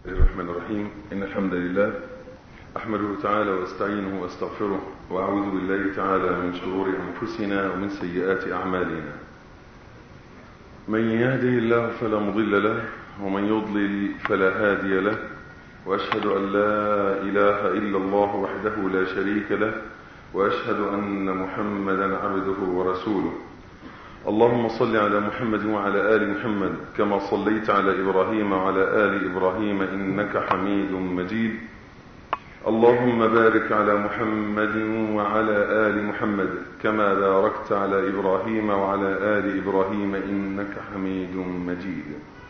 الرحمن الرحيم. إن الحمد لله أحمده تعالى واستعينه واستغفره وأعوذ بالله تعالى من شرور أنفسنا ومن سيئات أعمالنا. من يهده الله فلا مضل له ومن يضلل فلا هادي له، وأشهد أن لا إله إلا الله وحده لا شريك له، وأشهد أن محمدا عبده ورسوله. اللهم صل على محمد وعلى آل محمد كما صليت على إبراهيم وعلى آل إبراهيم إنك حميد مجيد. اللهم بارك على محمد وعلى آل محمد كما باركت على إبراهيم وعلى آل إبراهيم إنك حميد مجيد.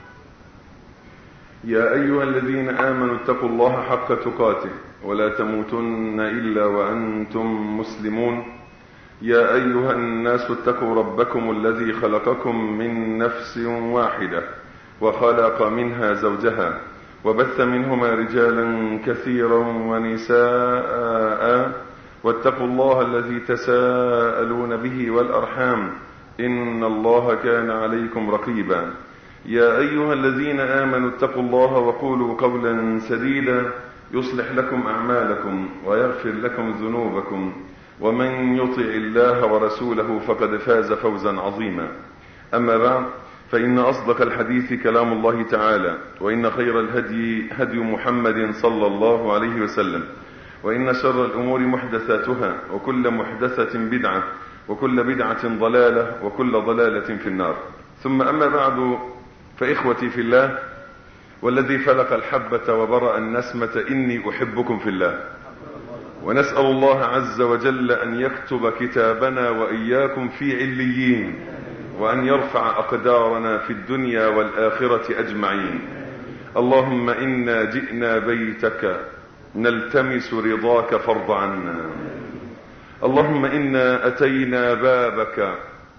يا أيها الذين آمنوا اتقوا الله حق تقاته ولا تموتن إلا وأنتم مسلمون. يا أيها الناس اتقوا ربكم الذي خلقكم من نفس واحدة وخلق منها زوجها وبث منهما رجالا كثيرا ونساء، واتقوا الله الذي تساءلون به والأرحام إن الله كان عليكم رقيبا. يا أيها الذين آمنوا اتقوا الله وقولوا قولا سديدا يصلح لكم أعمالكم ويغفر لكم ذنوبكم، ومن يطع الله ورسوله فقد فاز فوزا عظيما. أما بعد، فإن أصدق الحديث كلام الله تعالى، وإن خير الهدي هدي محمد صلى الله عليه وسلم، وإن شر الأمور محدثاتها، وكل محدثة بدعة، وكل بدعة ضلالة، وكل ضلالة في النار. ثم أما بعد، فإخوتي في الله، والذي فلق الحبة وبرأ النسمة إني أحبكم في الله، ونسأل الله عز وجل أن يكتب كتابنا وإياكم في عليين، وأن يرفع أقدارنا في الدنيا والآخرة أجمعين. اللهم إنا جئنا بيتك نلتمس رضاك فارض عنا. اللهم إنا أتينا بابك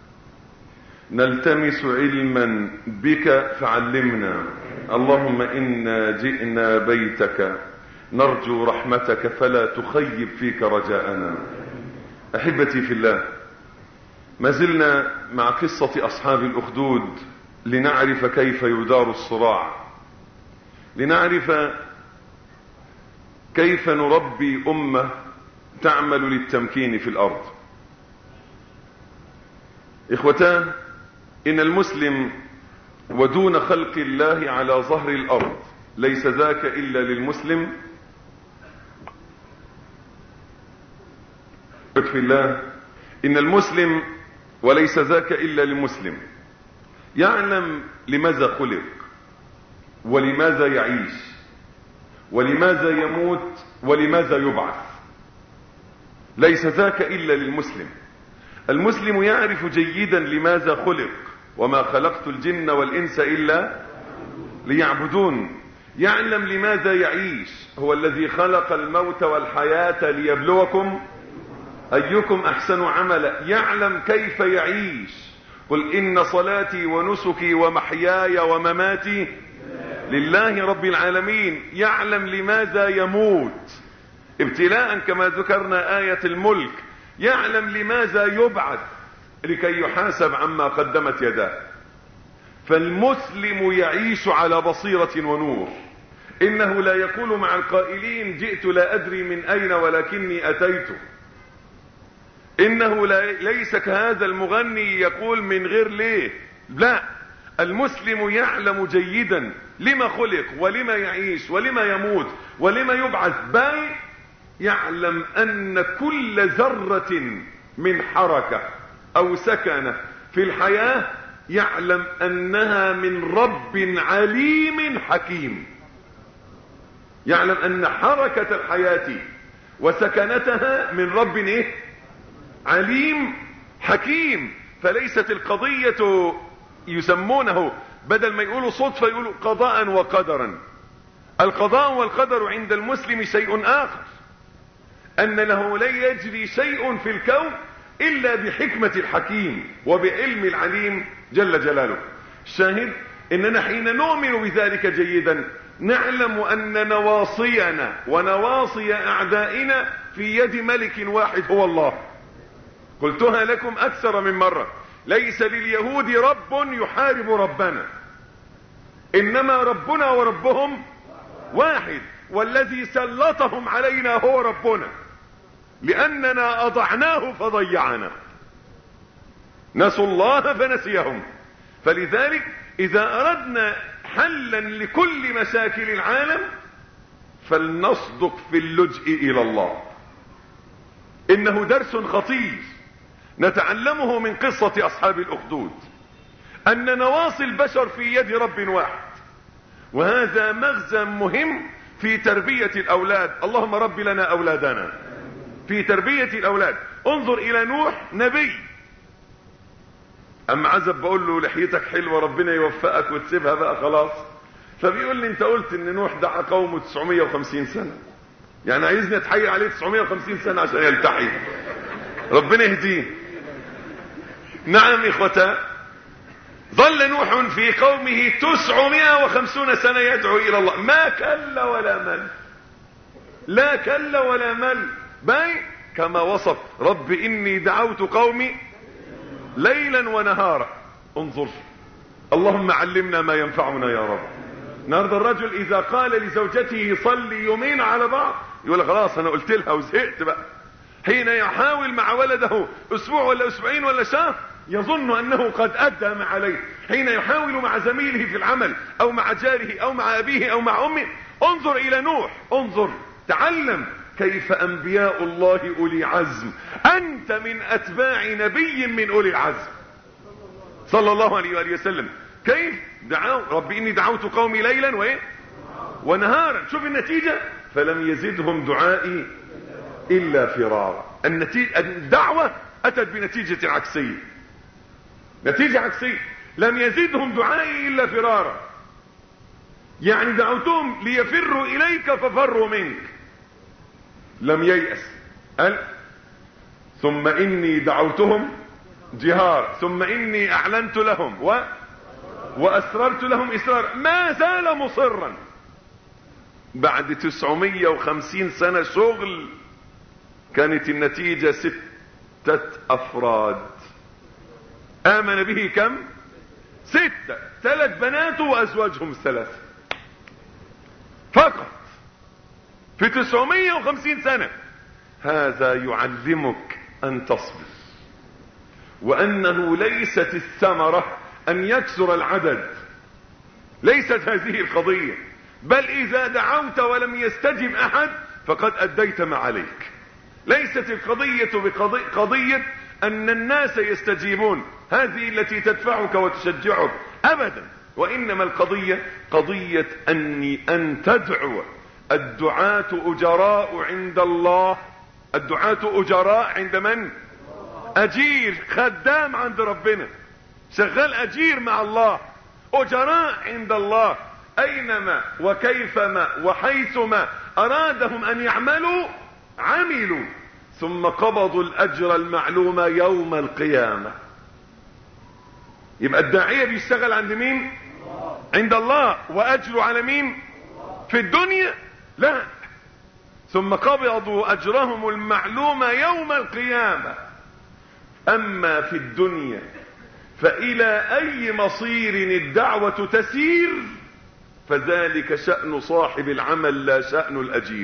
نلتمس علما بك فعلمنا. اللهم إنا جئنا بيتك نرجو رحمتك فلا تخيب فيك رجاءنا. أحبتي في الله، ما زلنا مع قصة أصحاب الأخدود لنعرف كيف يدار الصراع، لنعرف كيف نربي أمة تعمل للتمكين في الأرض. إخوتان، إن المسلم ودون خلق الله على ظهر الأرض ليس ذاك إلا للمسلم. في الله، إن المسلم وليس ذاك إلا للمسلم يعلم لماذا خلق، ولماذا يعيش، ولماذا يموت، ولماذا يبعث. ليس ذاك إلا للمسلم. المسلم يعرف جيدا لماذا خلق، وما خلقت الجن والإنس إلا ليعبدون. يعلم لماذا يعيش، هو الذي خلق الموت والحياة ليبلوكم أيكم أحسن عملا. يعلم كيف يعيش. قل إن صلاتي ونسكي ومحياي ومماتي لله رب العالمين. يعلم لماذا يموت ابتلاء كما ذكرنا آية الملك. يعلم لماذا يبعث، لكي يحاسب عما قدمت يداه. فالمسلم يعيش على بصيرة ونور. إنه لا يقول مع القائلين جئت لا أدري من أين ولكني أتيت. إنه ليس كهذا المغني يقول من غير ليه. لا، المسلم يعلم جيدا لما خلق، ولما يعيش، ولما يموت، ولما يبعث. بل يعلم أن كل ذرة من حركة أو سكنة في الحياة يعلم أنها من رب عليم حكيم. يعلم أن حركة الحياة وسكنتها من رب عليم حكيم. فليست القضية يسمونه بدل ما يقولوا صدفة يقولوا قضاء وقدرا. القضاء والقدر عند المسلم شيء آخر، أن له لا يجري شيء في الكون إلا بحكمة الحكيم وبعلم العليم جل جلاله. الشاهد إننا حين نؤمن بذلك جيدا نعلم أن نواصينا ونواصي أعدائنا في يد ملك واحد هو الله. قلتها لكم أكثر من مرة، ليس لليهود رب يحارب ربنا، إنما ربنا وربهم واحد، والذي سلطهم علينا هو ربنا، لأننا أضعناه فضيعنا. نسوا الله فنسيهم. فلذلك إذا أردنا حلا لكل مشاكل العالم فلنصدق في اللجء إلى الله. إنه درس خطير نتعلمه من قصة أصحاب الأخدود، أن نواصي البشر في يد رب واحد، وهذا مغزى مهم في تربية الأولاد. اللهم رب لنا أولادنا في تربية الأولاد. انظر إلى نوح نبي، أما عزب بقول له لحيتك حلوة ربنا يوفقك وتسيبها بقى خلاص، فبيقول لي انت قلت ان نوح دعا قومه 950 سنة، يعني عايزني اتحيل عليه 950 سنة عشان يلتحي. ربنا يهديه. نعم إخوتا، ظل نوح في قومه 950 سنة يدعو إلى الله، ما كل ولا مل، لا كل ولا مل، بل كما وصف رب إني دعوت قومي ليلا ونهارا. انظر، اللهم علمنا ما ينفعنا يا رب. النهارده الرجل إذا قال لزوجته صلي يومين على بعض يقول خلاص أنا قلت لها وزهقت بقى. حين يحاول مع ولده أسبوع ولا أسبوعين ولا شهر يظن أنه قد أدى ما عليه. حين يحاول مع زميله في العمل أو مع جاره أو مع أبيه أو مع أمه. انظر إلى نوح، انظر، تعلم كيف أنبياء الله أولي عزم. أنت من أتباع نبي من أولي العزم صلى الله عليه وآله وسلم. كيف دعوا ربي إني دعوت قومي ليلا ونهارا. شوف النتيجة، فلم يزدهم دعائي إلا فرارا. الدعوة أتت بنتيجة عكسية، نتيجة عكسية. لم يزدهم دعائي إلا فرارا، يعني دعوتهم ليفروا إليك ففروا منك. لم ييأس، قال ثم إني دعوتهم جهار ثم إني أعلنت لهم وأسررت لهم إسرار. ما زال مصرا بعد 950 سنة شغل. كانت النتيجة 6 أفراد آمن به. كم؟ 6، 3 بناته وأزواجهم 3 فقط في 950 سنة. هذا يعلمك أن تصبر، وأنه ليست الثمرة أن يكثر العدد، ليست هذه القضية، بل إذا دعوت ولم يستجب أحد فقد أديت ما عليك. ليست القضية بقضية أن الناس يستجيبون، هذه التي تدفعك وتشجعك أبدا، وإنما القضية قضية أن تدعو. الدعاة أجراء عند الله. الدعاة أجراء عند من؟ أجير، خدام عند ربنا، شغال أجير مع الله، أجراء عند الله. أينما وكيفما وحيثما أرادهم أن يعملوا عملوا، ثم قبضوا الأجر المعلوم يوم القيامة. يبقى الداعية بيشتغل عند مين؟ عند الله. وأجره على مين؟ في الدنيا؟ لا، ثم قبضوا أجرهم المعلوم يوم القيامة. أما في الدنيا فإلى أي مصير الدعوة تسير فذلك شأن صاحب العمل لا شأن الأجير.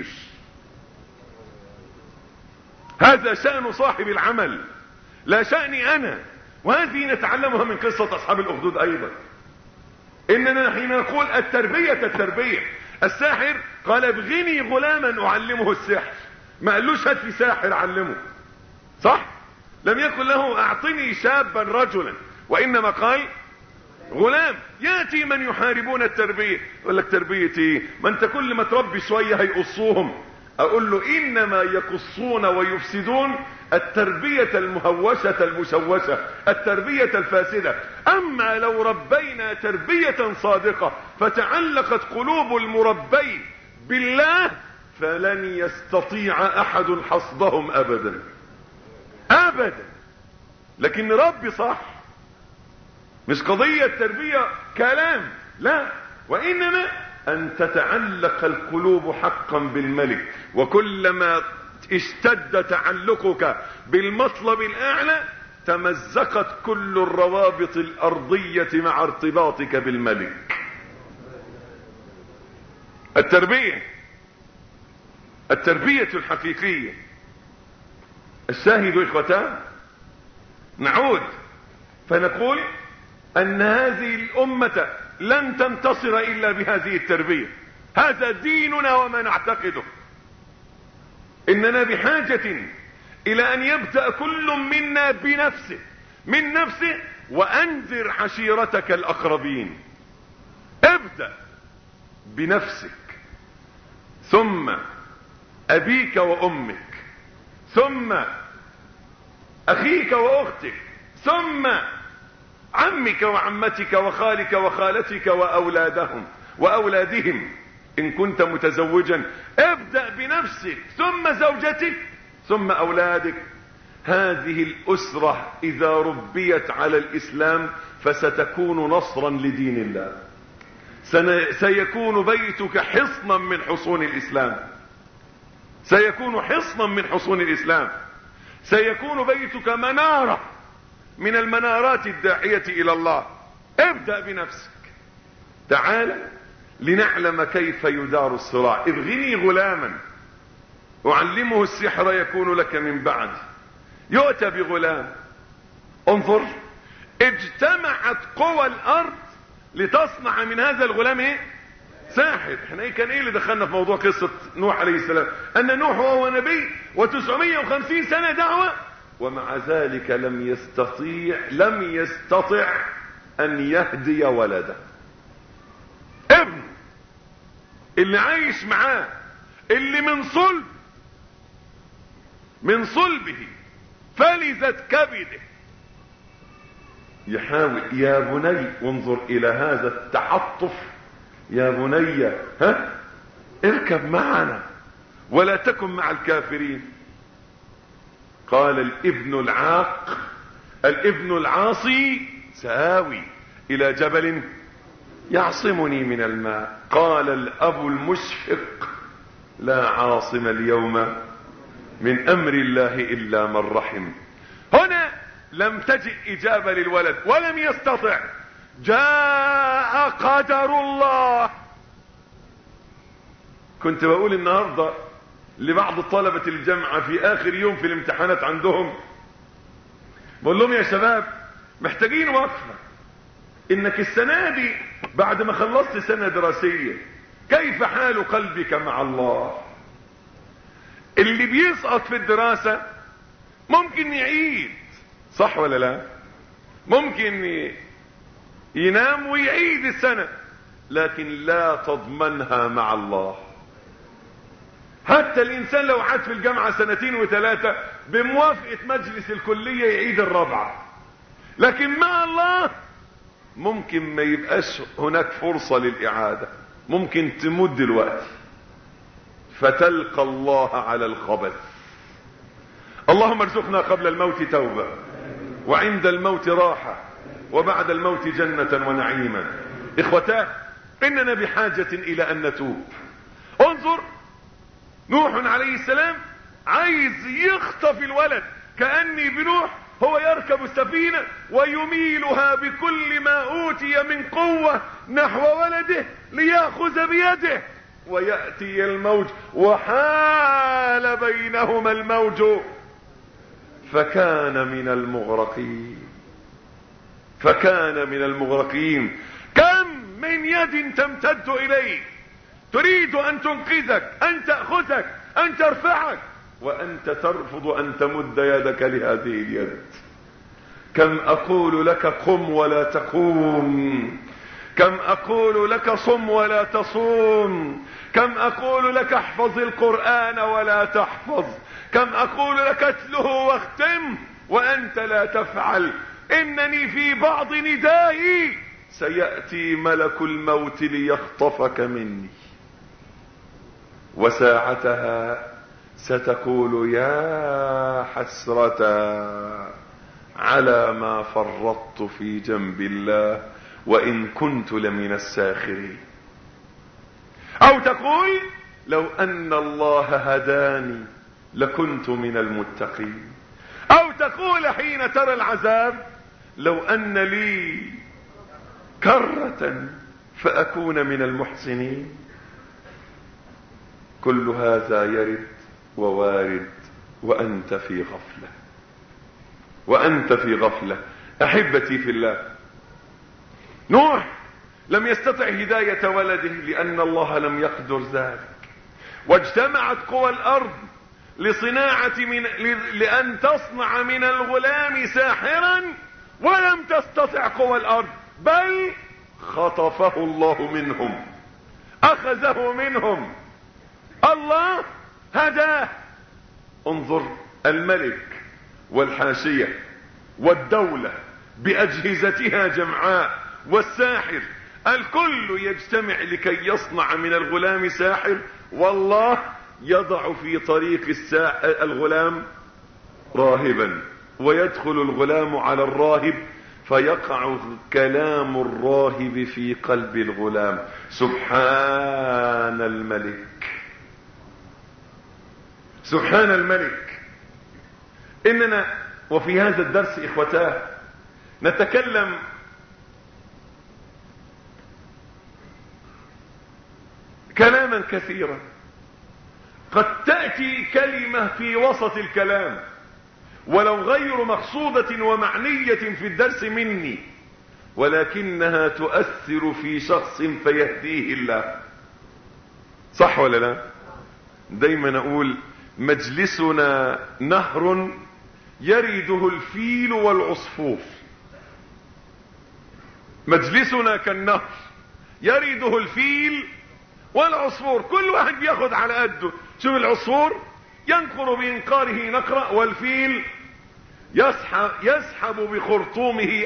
هذا شأن صاحب العمل لا شأني أنا. وهذه نتعلمها من قصة أصحاب الأخدود أيضا. إننا حين نقول التربية، الساحر قال ابغني غلاما أعلمه السحر، ما قالوش هات لي ساحر علمه، صح؟ لم يقل له أعطني شابا رجلا، وإنما قال غلام. يأتي من يحاربون التربية يقول لك تربية ايه؟ ما انت كل ما تربي شوية هيقصوهم. اقول له انما يقصون ويفسدون التربية المهوشة المشوشة، التربية الفاسدة. اما لو ربينا تربية صادقة فتعلقت قلوب المربين بالله فلن يستطيع احد حصدهم ابدا ابدا. لكن ربي صح، مش قضية تربية كلام، لا، وإنما أن تتعلق القلوب حقا بالملك. وكلما اشتد تعلقك بالمطلب الأعلى تمزقت كل الروابط الأرضية مع ارتباطك بالملك. التربية الحقيقية. الشاهد إخوتان، نعود فنقول أن هذه الأمة لن تنتصر إلا بهذه التربية. هذا ديننا وما نعتقده. إننا بحاجة إلى أن يبدأ كل منا بنفسه، من نفسه، وأنذر عشيرتك الأقربين. ابدأ بنفسك، ثم أبيك وأمك، ثم أخيك وأختك، ثم عمك وعمتك وخالك وخالتك وأولادهم إن كنت متزوجا. ابدأ بنفسك، ثم زوجتك، ثم أولادك. هذه الأسرة إذا ربيت على الإسلام فستكون نصرا لدين الله. سيكون بيتك حصنا من حصون الإسلام، سيكون حصنا من حصون الإسلام، سيكون بيتك منارة من المنارات الداعية إلى الله. ابدأ بنفسك. تعال لنعلم كيف يدار الصراع. ابغني غلاما أعلمه السحر يكون لك من بعد. يؤتى بغلام. انظر، اجتمعت قوى الأرض لتصنع من هذا الغلام ايه؟ ساحر. احنا كان ايه اللي دخلنا في موضوع قصة نوح عليه السلام؟ ان نوح هو نبي و950 سنة دعوة، ومع ذلك لم يستطع ان يهدي ولده. ابن اللي عايش معاه، اللي من صلبه فلذت كبده، يحاول. يا بني وانظر الى هذا التعطف. يا بني اركب معنا ولا تكن مع الكافرين. قال الابن العاصي سآوي الى جبل يعصمني من الماء. قال الاب المشفق لا عاصم اليوم من امر الله الا من رحم. هنا لم تجئ اجابة للولد ولم يستطع. جاء قدر الله. كنت بقول النهاردة لبعض طلبة الجامعة في اخر يوم في الامتحانات عندهم، بقول لهم يا شباب محتاجين وقفة. انك السنة دي بعد ما خلصت سنة دراسية كيف حال قلبك مع الله؟ اللي بيسقط في الدراسة ممكن يعيد، صح ولا لا؟ ممكن ينام ويعيد السنة، لكن لا تضمنها مع الله. حتى الانسان لو عاد في الجامعة 2 و3 بموافقة مجلس الكلية يعيد الرابعة، لكن مع الله ممكن ما يبقاش هناك فرصة للإعادة، ممكن تمد دلوقتي فتلقى الله على الخبث. اللهم ارزقنا قبل الموت توبة، وعند الموت راحة، وبعد الموت جنة ونعيما. اخوتاه، اننا بحاجة الى ان نتوب. انظر، نوح عليه السلام عايز يخطف الولد، كأني بنوح هو يركب السفينة ويميلها بكل ما اوتي من قوة نحو ولده ليأخذ بيده، ويأتي الموج وحال بينهما الموج فكان من المغرقين. كم من يد تمتد إليك تريد أن تنقذك، أن تأخذك، أن ترفعك، وأنت ترفض أن تمد يدك لهذه اليد. كم أقول لك قم ولا تقوم، كم أقول لك صم ولا تصوم، كم أقول لك احفظ القرآن ولا تحفظ، كم أقول لك اتله واختم وأنت لا تفعل. إنني في بعض ندائي سيأتي ملك الموت ليخطفك مني، وساعتها ستقول يا حسرة على ما فرطت في جنب الله وإن كنت لمن الساخرين. أو تقول لو أن الله هداني لكنت من المتقين. أو تقول حين ترى العذاب لو أن لي كرة فأكون من المحسنين. كل هذا يرد ووارد وأنت في غفلة، وأنت في غفلة. أحبتي في الله، نوح لم يستطع هداية ولده لأن الله لم يقدر ذلك، واجتمعت قوى الأرض لأن تصنع من الغلام ساحرا، ولم تستطع قوى الأرض، بل خطفه الله منهم، أخذه منهم، الله هداه. انظر، الملك والحاشية والدولة بأجهزتها جمعاء والساحر، الكل يجتمع لكي يصنع من الغلام ساحر، والله يضع في طريق الغلام راهبا، ويدخل الغلام على الراهب فيقع كلام الراهب في قلب الغلام. سبحان الملك، سبحان الملك. إننا وفي هذا الدرس إخوتاه نتكلم كلاما كثيرا، قد تأتي كلمة في وسط الكلام ولو غير مقصودة ومعنية في الدرس مني، ولكنها تؤثر في شخص فيهديه الله. صح ولا لا؟ دايما اقول مجلسنا نهر يرده الفيل والعصفور. مجلسنا كالنهر يرده الفيل والعصفور، كل واحد بياخد على قده. شوف العصفور ينقر بإنقاره نقرة، والفيل يسحب بخرطومه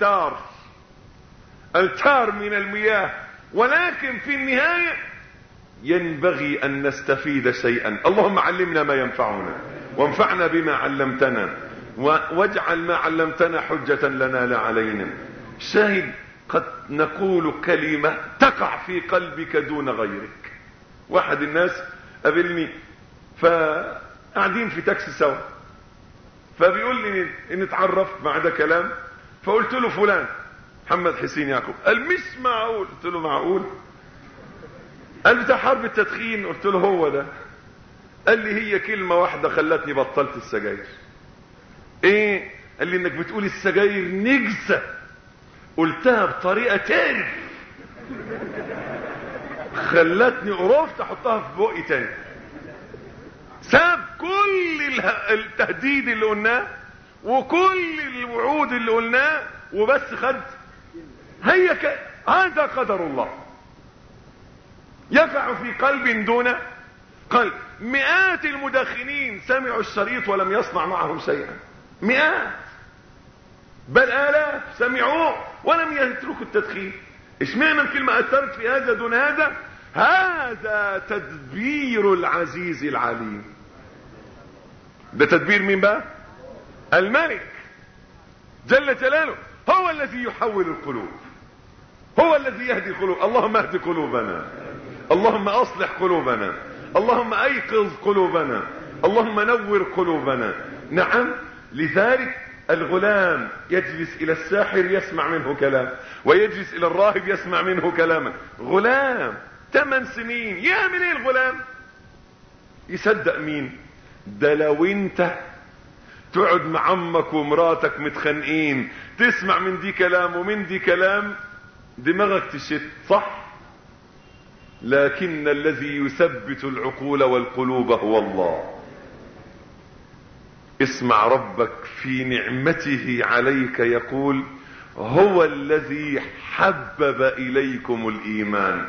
التار من المياه. ولكن في النهاية ينبغي أن نستفيد شيئا. اللهم علمنا ما ينفعنا وانفعنا بما علمتنا، واجعل ما علمتنا حجة لنا لا علينا. شاهد، قد نقول كلمة تقع في قلبك دون غيرك. واحد الناس قابلني فقاعدين في تاكسي سوا، فبيقول لي نتعرف مع ده كلام، فقلت له فلان محمد حسين يعقوب. قال مش معقول. قلت له معقول؟ قال بتاع حرب التدخين. قلت له هو ده. قال لي هي كلمة واحدة خلتني بطلت السجاير. ايه؟ قال لي انك بتقول السجاير نجسة. قلتها بطريقة تعرف، خلتني قرفت احطها في بقي تاني. ساب كل التهديد اللي قلناه وكل الوعود اللي قلناه وبس خد. هذا قدر الله يقع في قلب دون قلب. مئات المدخنين سمعوا الشريط ولم يصنع معهم شيئا، مئات بل آلاف سمعوه ولم يتركوا التدخين. اشمعنى الكلمة اثرت في هذا دون هذا؟ هذا تدبير العزيز العليم. ده تدبير مين بقى؟ الملك جل جلاله. هو الذي يحول القلوب، هو الذي يهدي القلوب. اللهم اهد قلوبنا، اللهم اصلح قلوبنا، اللهم ايقظ قلوبنا، اللهم نور قلوبنا. نعم، لذلك الغلام يجلس الى الساحر يسمع منه كلام، ويجلس الى الراهب يسمع منه كلاما. غلام 8 سنين يعمل ايه الغلام؟ يصدق مين؟ ده لو انت تقعد مع عمك ومراتك متخانقين تسمع من دي كلام ومن دي كلام دماغك تشت، صح؟ لكن الذي يثبت العقول والقلوب هو الله. اسمع ربك في نعمته عليك يقول: هو الذي حبب إليكم الإيمان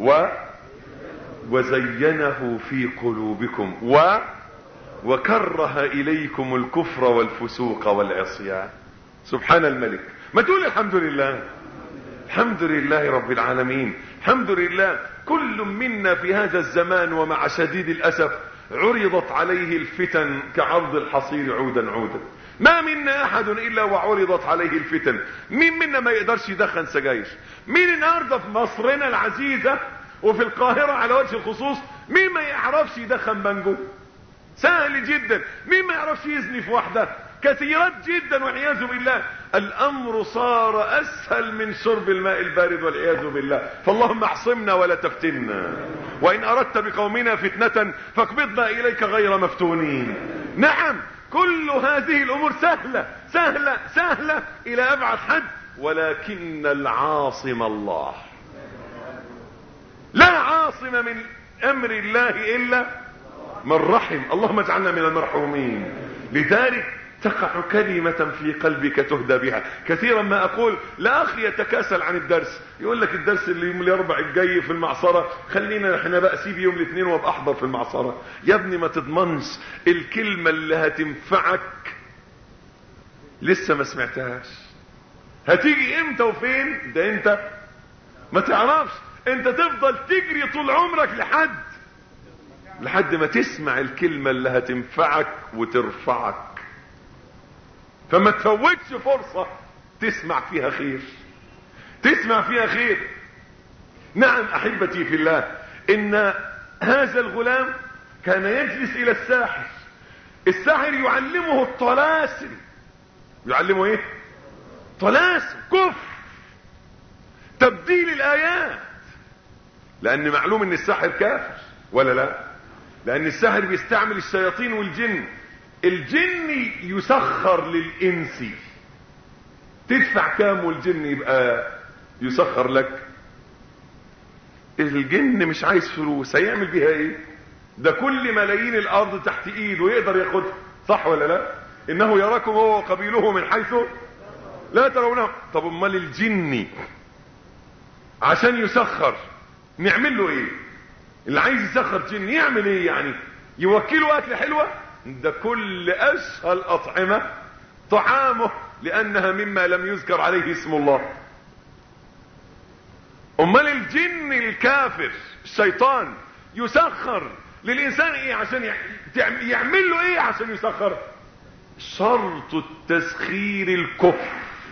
وزينه في قلوبكم وكره إليكم الكفر والفسوق والعصيان. سبحان الملك. ما تقول الحمد لله؟ الحمد لله رب العالمين. الحمد لله. كل منا في هذا الزمان ومع شديد الأسف عرضت عليه الفتن كعرض الحصير عودا عودا. ما منا احد الا وعرضت عليه الفتن. مين منا ما يقدرش يدخن سجاير؟ مين النهارده في مصرنا العزيزة وفي القاهرة على وجه الخصوص مين ما يعرفش يدخن بانجو؟ سهل جدا. مين ما يعرفش يزني في واحدة؟ كثيرات جدا والعياذ بالله. الامر صار اسهل من شرب الماء البارد والعياذ بالله. فاللهم اعصمنا ولا تفتنا، وان اردت بقومنا فتنة فاقبضنا اليك غير مفتونين. نعم، كل هذه الامور سهلة سهلة سهلة الى ابعد حد، ولكن العاصم الله. لا عاصم من امر الله الا من رحم. اللهم اجعلنا من المرحومين. لذلك تقع كلمة في قلبك تهدى بها. كثيرا ما اقول لاخي يتكاسل عن الدرس، يقول لك الدرس اللي يوم الاربع الجاي في المعصرة، خلينا احنا بقى سيب يوم الاثنين وابقى احضر في المعصرة. يا ابني ما تضمنش الكلمة اللي هتنفعك لسه ما سمعتهاش، هتيجي امتى وفين ده انت ما تعرفش. انت تفضل تجري طول عمرك لحد ما تسمع الكلمة اللي هتنفعك وترفعك. فما تفوتش فرصة تسمع فيها خير، تسمع فيها خير. نعم احبتي في الله، ان هذا الغلام كان يجلس الى الساحر. الساحر يعلمه الطلاسم. يعلمه ايه؟ طلاسم، كفر، تبديل الايات. لان معلوم ان الساحر كافر ولا لا؟ لان الساحر بيستعمل الشياطين والجن. الجن يسخر للانس، تدفع كام والجن يبقى يسخر لك؟ الجن مش عايز فلوس، هيعمل بيها ايه؟ ده كل ملايين الارض تحت ايده يقدر ياخدها، صح ولا لا؟ انه يراكم هو وقبيله من حيث لا ترونه. طب امال الجن عشان يسخر نعمل له ايه؟ اللي عايز يسخر جن يعمل ايه يعني؟ يوكله اكل حلوة؟ ده كل اشهى الاطعمة طعامه، لانها مما لم يذكر عليه اسم الله. امال الجن الكافر الشيطان يسخر للانسان ايه عشان يعمل له ايه عشان يسخر؟ شرط التسخير الكفر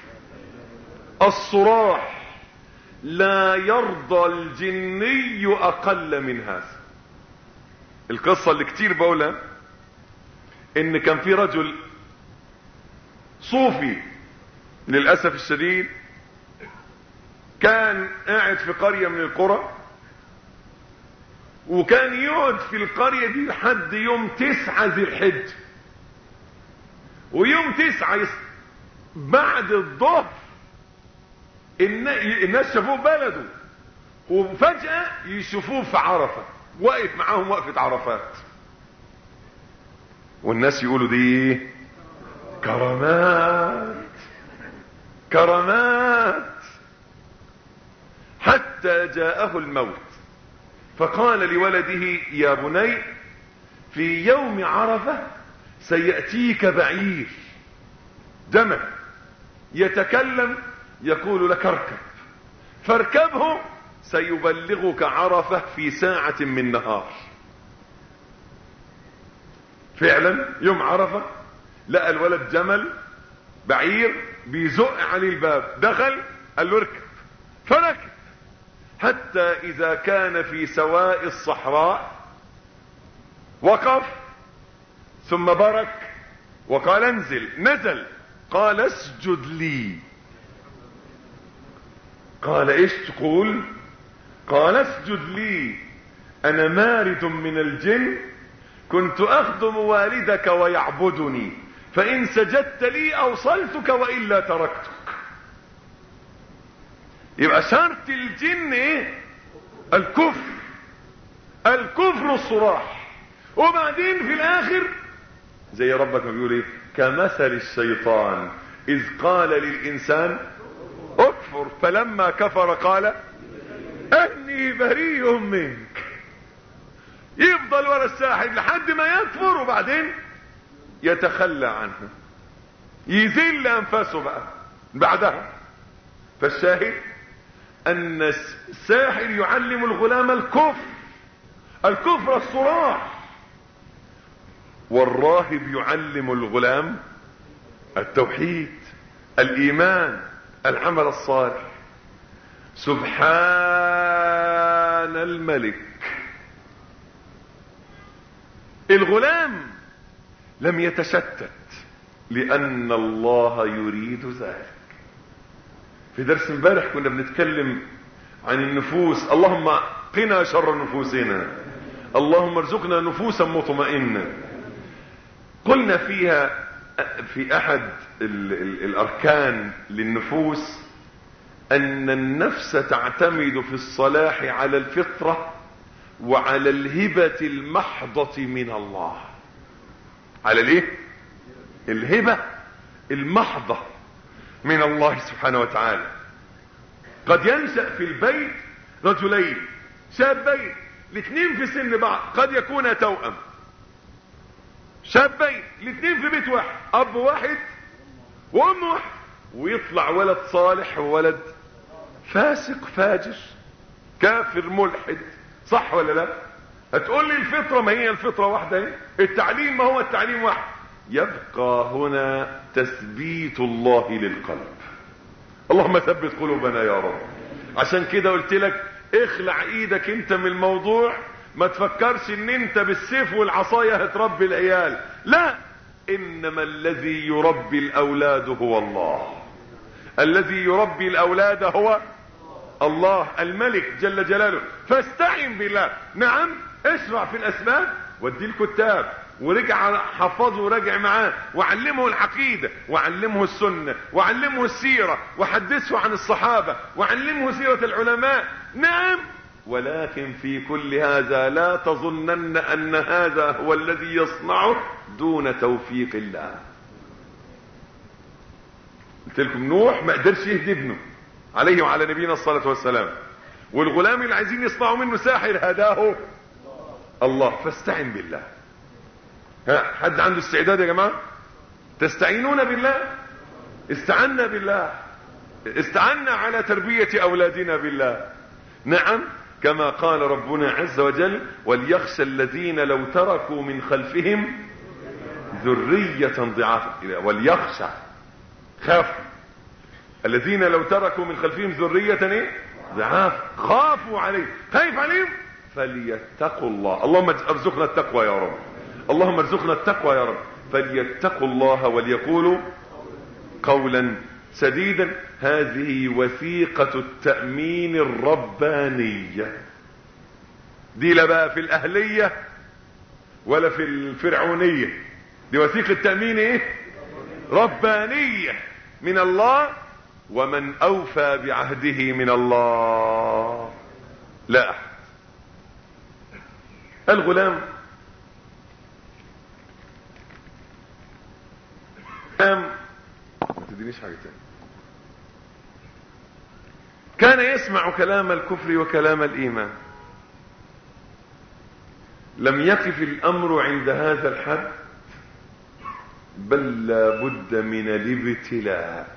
الصراح. لا يرضى الجني اقل من هذا. القصة اللي كتير بقولها، ان كان في رجل صوفي للأسف الشديد، كان قاعد في قرية من القرى، وكان يقعد في القرية دي لحد يوم 9 ذي الحج. ويوم 9 بعد الظهر الناس شافوه بلده، وفجأة يشوفوه في عرفة واقف معاهم وقفة عرفات. والناس يقولوا دي كرامات كرامات. حتى جاءه الموت فقال لولده يا بني في يوم عرفة سيأتيك بعير جمل يتكلم يقول لك اركب، فاركبه سيبلغك عرفة في ساعة من نهار. فعلا يوم عرفة لقى الولد جمل بعير بيزق عليه الباب، دخل قال له اركب، فركب حتى اذا كان في سواء الصحراء وقف ثم برك وقال انزل. نزل قال اسجد لي. قال ايش تقول؟ قال اسجد لي، انا مارد من الجن كنت اخدم والدك ويعبدني، فان سجدت لي اوصلتك والا تركتك. يبقى شرط الجن ايه؟ الكفر، الكفر الصراح. وبعدين في الاخر زي ربك ما بيقول ايه؟ كمثل الشيطان اذ قال للانسان اكفر فلما كفر قال اني بريء منك. يفضل ورا الساحر لحد ما يكفر، وبعدين يتخلى عنه، يذل انفاسه بقى بعدها. فالشاهد ان الساحر يعلم الغلام الكفر، الكفر الصراح، والراهب يعلم الغلام التوحيد، الايمان، العمل الصالح. سبحان الملك. الغلام لم يتشتت لأن الله يريد ذلك. في درس امبارح كنا بنتكلم عن النفوس. اللهم قنا شر نفوسنا، اللهم ارزقنا نفوسا مطمئنة. قلنا فيها في أحد الأركان للنفوس أن النفس تعتمد في الصلاح على الفطرة وعلى الهبة المحضة من الله. على الايه؟ الهبة المحضة من الله سبحانه وتعالى. قد ينشأ في البيت رجلين شابين، الاثنين في سن بعض، قد يكونا توأم. شابين الاثنين في بيت واحد، اب واحد وام واحد، ويطلع ولد صالح وولد فاسق فاجر كافر ملحد. صح ولا لا؟ هتقول لي الفطرة، ما هي الفطرة واحدة اهي، التعليم ما هو التعليم واحد. يبقى هنا تثبيت الله للقلب. اللهم ثبت قلوبنا يا رب. عشان كده قلت لك اخلع ايدك انت من الموضوع، ما تفكرش ان انت بالسيف والعصاية هتربي العيال، لا، انما الذي يربي الاولاد هو الله. الذي يربي الاولاد هو الله الملك جل جلاله. فاستعن بالله. نعم، اشرع في الاسباب، ودي الكتاب ورجع حفظه وراجع معاه، وعلمه العقيدة وعلمه السنة وعلمه السيرة وحدثه عن الصحابة وعلمه سيرة العلماء. نعم، ولكن في كل هذا لا تظنن ان هذا هو الذي يصنعه دون توفيق الله. قلت لكم نوح ما قدرش يهدي ابنه عليه وعلى نبينا الصلاة والسلام، والغلام اللي عايزين يصنعوا منه ساحر هداه الله. فاستعن بالله. ها، حد عنده استعداد يا جماعة؟ تستعينون بالله؟ استعنا بالله، استعنا على تربية اولادنا بالله. نعم، كما قال ربنا عز وجل: وليخشى الذين لو تركوا من خلفهم ذرية ضعافا. وليخشى، خاف الذين لو تركوا من خلفهم ذرية ضعاف، خافوا عليه، خايف عليهم، فليتقوا الله. اللهم ارزقنا التقوى يا رب، اللهم ارزقنا التقوى يا رب. فليتقوا الله وليقولوا قولا سديدا. هذه وثيقة التأمين الربانية. دي لا بقى في الأهلية ولا في الفرعونية، دي وثيقة تأمين ايه؟ ربانية من الله. ومن أوفى بعهده من الله لا أحد. الغلام ما تدينيش حاجة تانية. كان يسمع كلام الكفر وكلام الإيمان. لم يقف الأمر عند هذا الحد، بل لا بد من الابتلاء.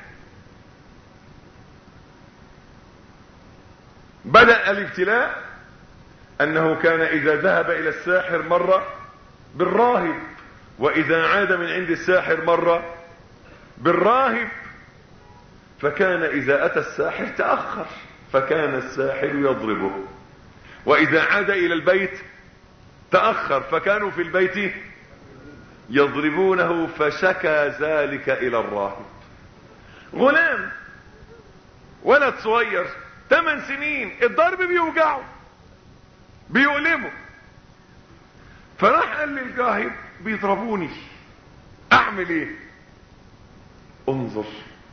بدأ الابتلاء أنه كان إذا ذهب إلى الساحر مر بالراهب، وإذا عاد من عند الساحر مر بالراهب. فكان إذا أتى الساحر تأخر، فكان الساحر يضربه، وإذا عاد إلى البيت تأخر، فكانوا في البيت يضربونه. فشكى ذلك إلى الراهب. غلام، ولد صغير 8 سنين، الضرب بيوجعه بيؤلمه. فراح قال للراهب: بيضربوني، اعمل ايه؟ انظر،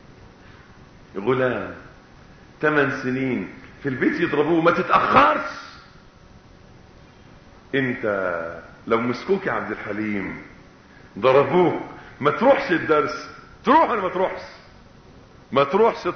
غلام 8 سنين في البيت يضربوه، ما تتأخرش. انت لو مسكوك يا عبد الحليم ضربوك، ما تروحش الدرس؟ تروح ولا ما تروحش؟ ما تروحش.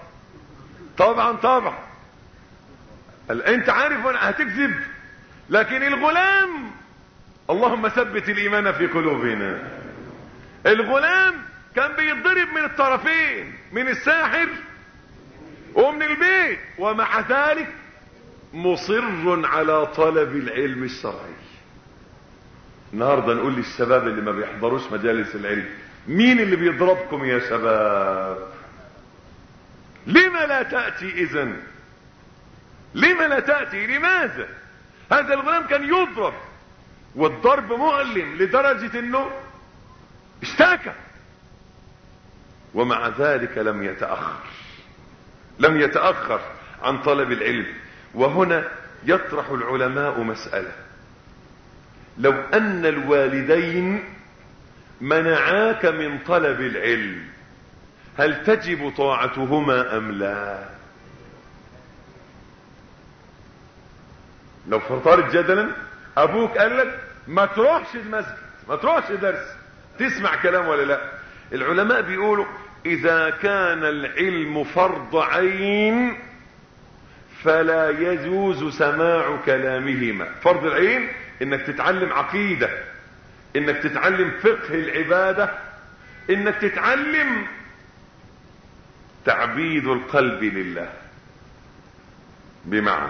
طبعا انت عارف انا هتكذب، لكن الغلام اللهم ثبت الايمان في قلوبنا. الغلام كان بيتضرب من الطرفين، من الساحر ومن البيت، ومع ذلك مصر على طلب العلم الشرعي. النهارده نقول للشباب اللي ما بيحضروش مجالس العلم: مين اللي بيضربكم يا شباب؟ لما لا تأتي إذن؟ لما لا تأتي؟ لماذا؟ هذا الغلام كان يضرب، والضرب مؤلم لدرجة انه اشتكى ومع ذلك لم يتأخر عن طلب العلم. وهنا يطرح العلماء مسألة: لو أن الوالدين منعاك من طلب العلم هل تجب طاعتهما أم لا؟ لو فرضت جدلا أبوك قال لك ما تروحش المسجد، ما تروحش درس، تسمع كلام ولا لا؟ العلماء بيقولوا إذا كان العلم فرض عين فلا يجوز سماع كلامهما. فرض العين انك تتعلم عقيدة، انك تتعلم فقه العبادة، انك تتعلم تعبيد القلب لله، بمعنى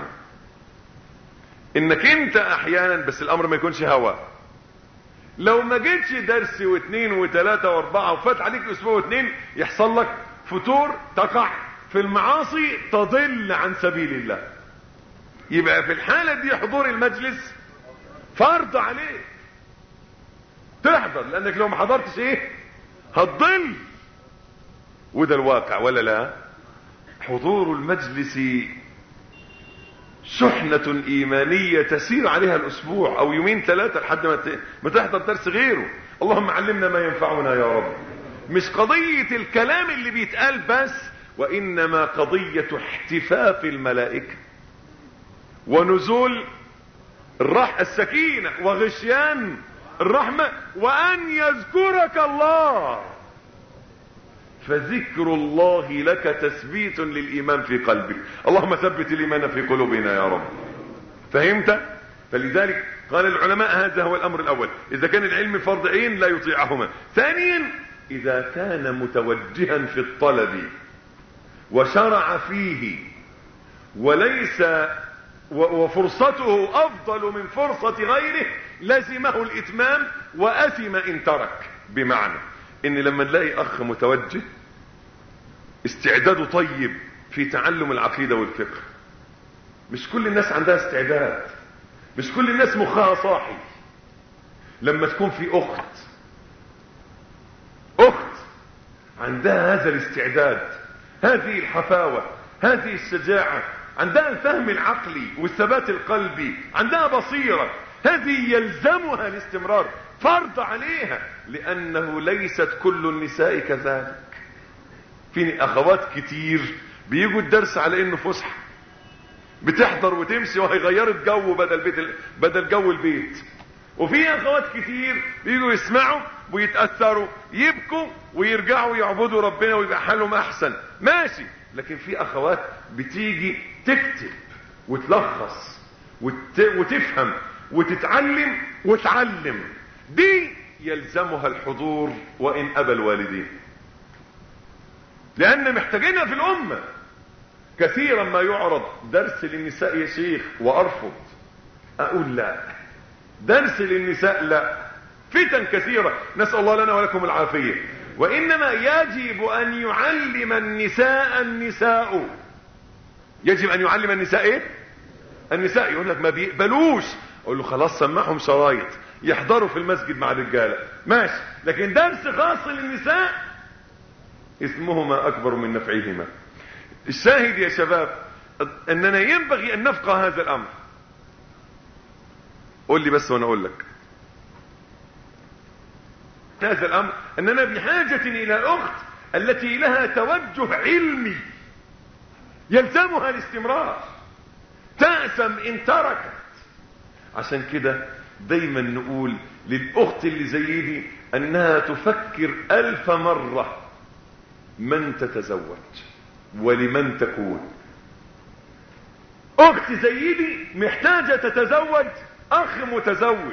انك انت احيانا، بس الامر ما يكونش هوى، لو ما جيتش درس واثنين وثلاثة واربعة وفات عليك اسبوع واثنين يحصل لك فتور، تقع في المعاصي، تضل عن سبيل الله. يبقى في الحالة دي حضور المجلس فرض عليك تحضر، لانك لو ما حضرتش ايه هتضل، وده الواقع ولا لا؟ حضور المجلس شحنة ايمانية تسير عليها الاسبوع او يومين ثلاثة لحد ما تحضر درس غيره. اللهم علمنا ما ينفعنا يا رب. مش قضية الكلام اللي بيتقال بس، وانما قضية احتفاف الملائكة ونزول السكينة وغشيان الرحمة، وان يذكرك الله، فذكر الله لك تثبيت للايمان في قلبك. اللهم ثبت الايمان في قلوبنا يا رب. فهمت؟ فلذلك قال العلماء هذا هو الامر الاول، اذا كان العلم فرض عين لا يطيعهما. ثانيا اذا كان متوجها في الطلب وشرع فيه وليس وفرصته افضل من فرصة غيره لزمه الاتمام واثم ان ترك. بمعنى ان لما نلاقي اخ متوجه استعداده طيب في تعلم العقيدة والفقه، مش كل الناس عندها استعداد، مش كل الناس مخها صاحي. لما تكون في اخت عندها هذا الاستعداد، هذه الحفاوة، هذه الشجاعة، عندها الفهم العقلي والثبات القلبي، عندها بصيرة، هذه يلزمها الاستمرار، فرض عليها، لانه ليست كل النساء كذلك. في اخوات كتير بيجوا الدرس على انه فسحة، بتحضر وتمشي وهي غيرت جو بدل جو البيت. وفي اخوات كتير بيجوا يسمعوا ويتأثروا، يبكوا ويرجعوا يعبدوا ربنا ويبقى حالهم احسن، ماشي. لكن في اخوات بتيجي تكتب وتلخص وتفهم وتتعلم وتعلم، دي يلزمها الحضور وان ابى الوالدين، لان محتاجينها في الامة. كثيرا ما يعرض درس للنساء يا شيخ وارفض، اقول لا، درس للنساء لا، فتن كثيرة، نسأل الله لنا ولكم العافية. وانما يجب ان يعلم النساء يجب ان يعلم النساء ايه؟ النساء. يقول لك ما بيقبلوش، اقول له خلاص سمعهم شرايط يحضروا في المسجد مع الرجاله، ماشي، لكن درس خاص للنساء اسمهما اكبر من نفعهما. الشاهد يا شباب اننا ينبغي ان نفقه هذا الامر. قول لي بس وانا اقول لك هذا الامر، اننا بحاجة الى اخت التي لها توجه علمي يلزمها الاستمرار، تأثم ان تركت. عشان كده دايما نقول للاخت اللي زي دي انها تفكر 1000 مرة من تتزوج ولمن تكون. اخت زي دي محتاجة تتزوج اخ متزوج،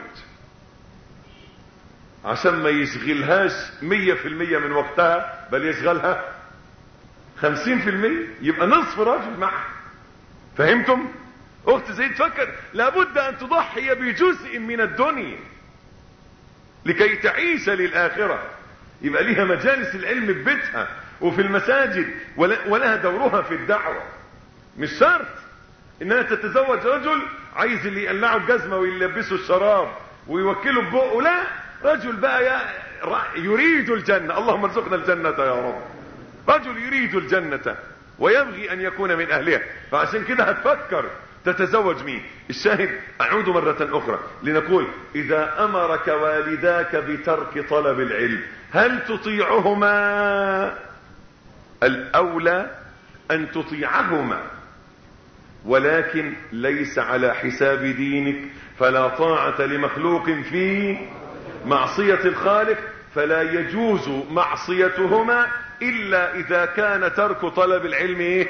عشان ما يشغلهاش 100% من وقتها، بل يشغلها 50%، يبقى نصف راجل معها. فهمتم؟ اخت زي تفكر لابد ان تضحي بجزء من الدنيا لكي تعيش للآخرة. يبقى لها مجالس العلم في بيتها وفي المساجد، ولها دورها في الدعوة. مش شرط انها تتزوج رجل عايز اللي يقلعوا الجزمة ويلبسوا الشراب ويوكلوا ببقه، لا، رجل بقى يريد الجنة. اللهم ارزقنا الجنة يا رب. رجل يريد الجنة ويبغي ان يكون من اهلها، فعشان كده هتفكر تتزوج مين. الشاهد، اعود مرة اخرى لنقول: اذا امرك والداك بترك طلب العلم هل تطيعهما؟ الاولى ان تطيعهما، ولكن ليس على حساب دينك، فلا طاعة لمخلوق في معصية الخالق، فلا يجوز معصيتهما الا اذا كان ترك طلب العلم ايه؟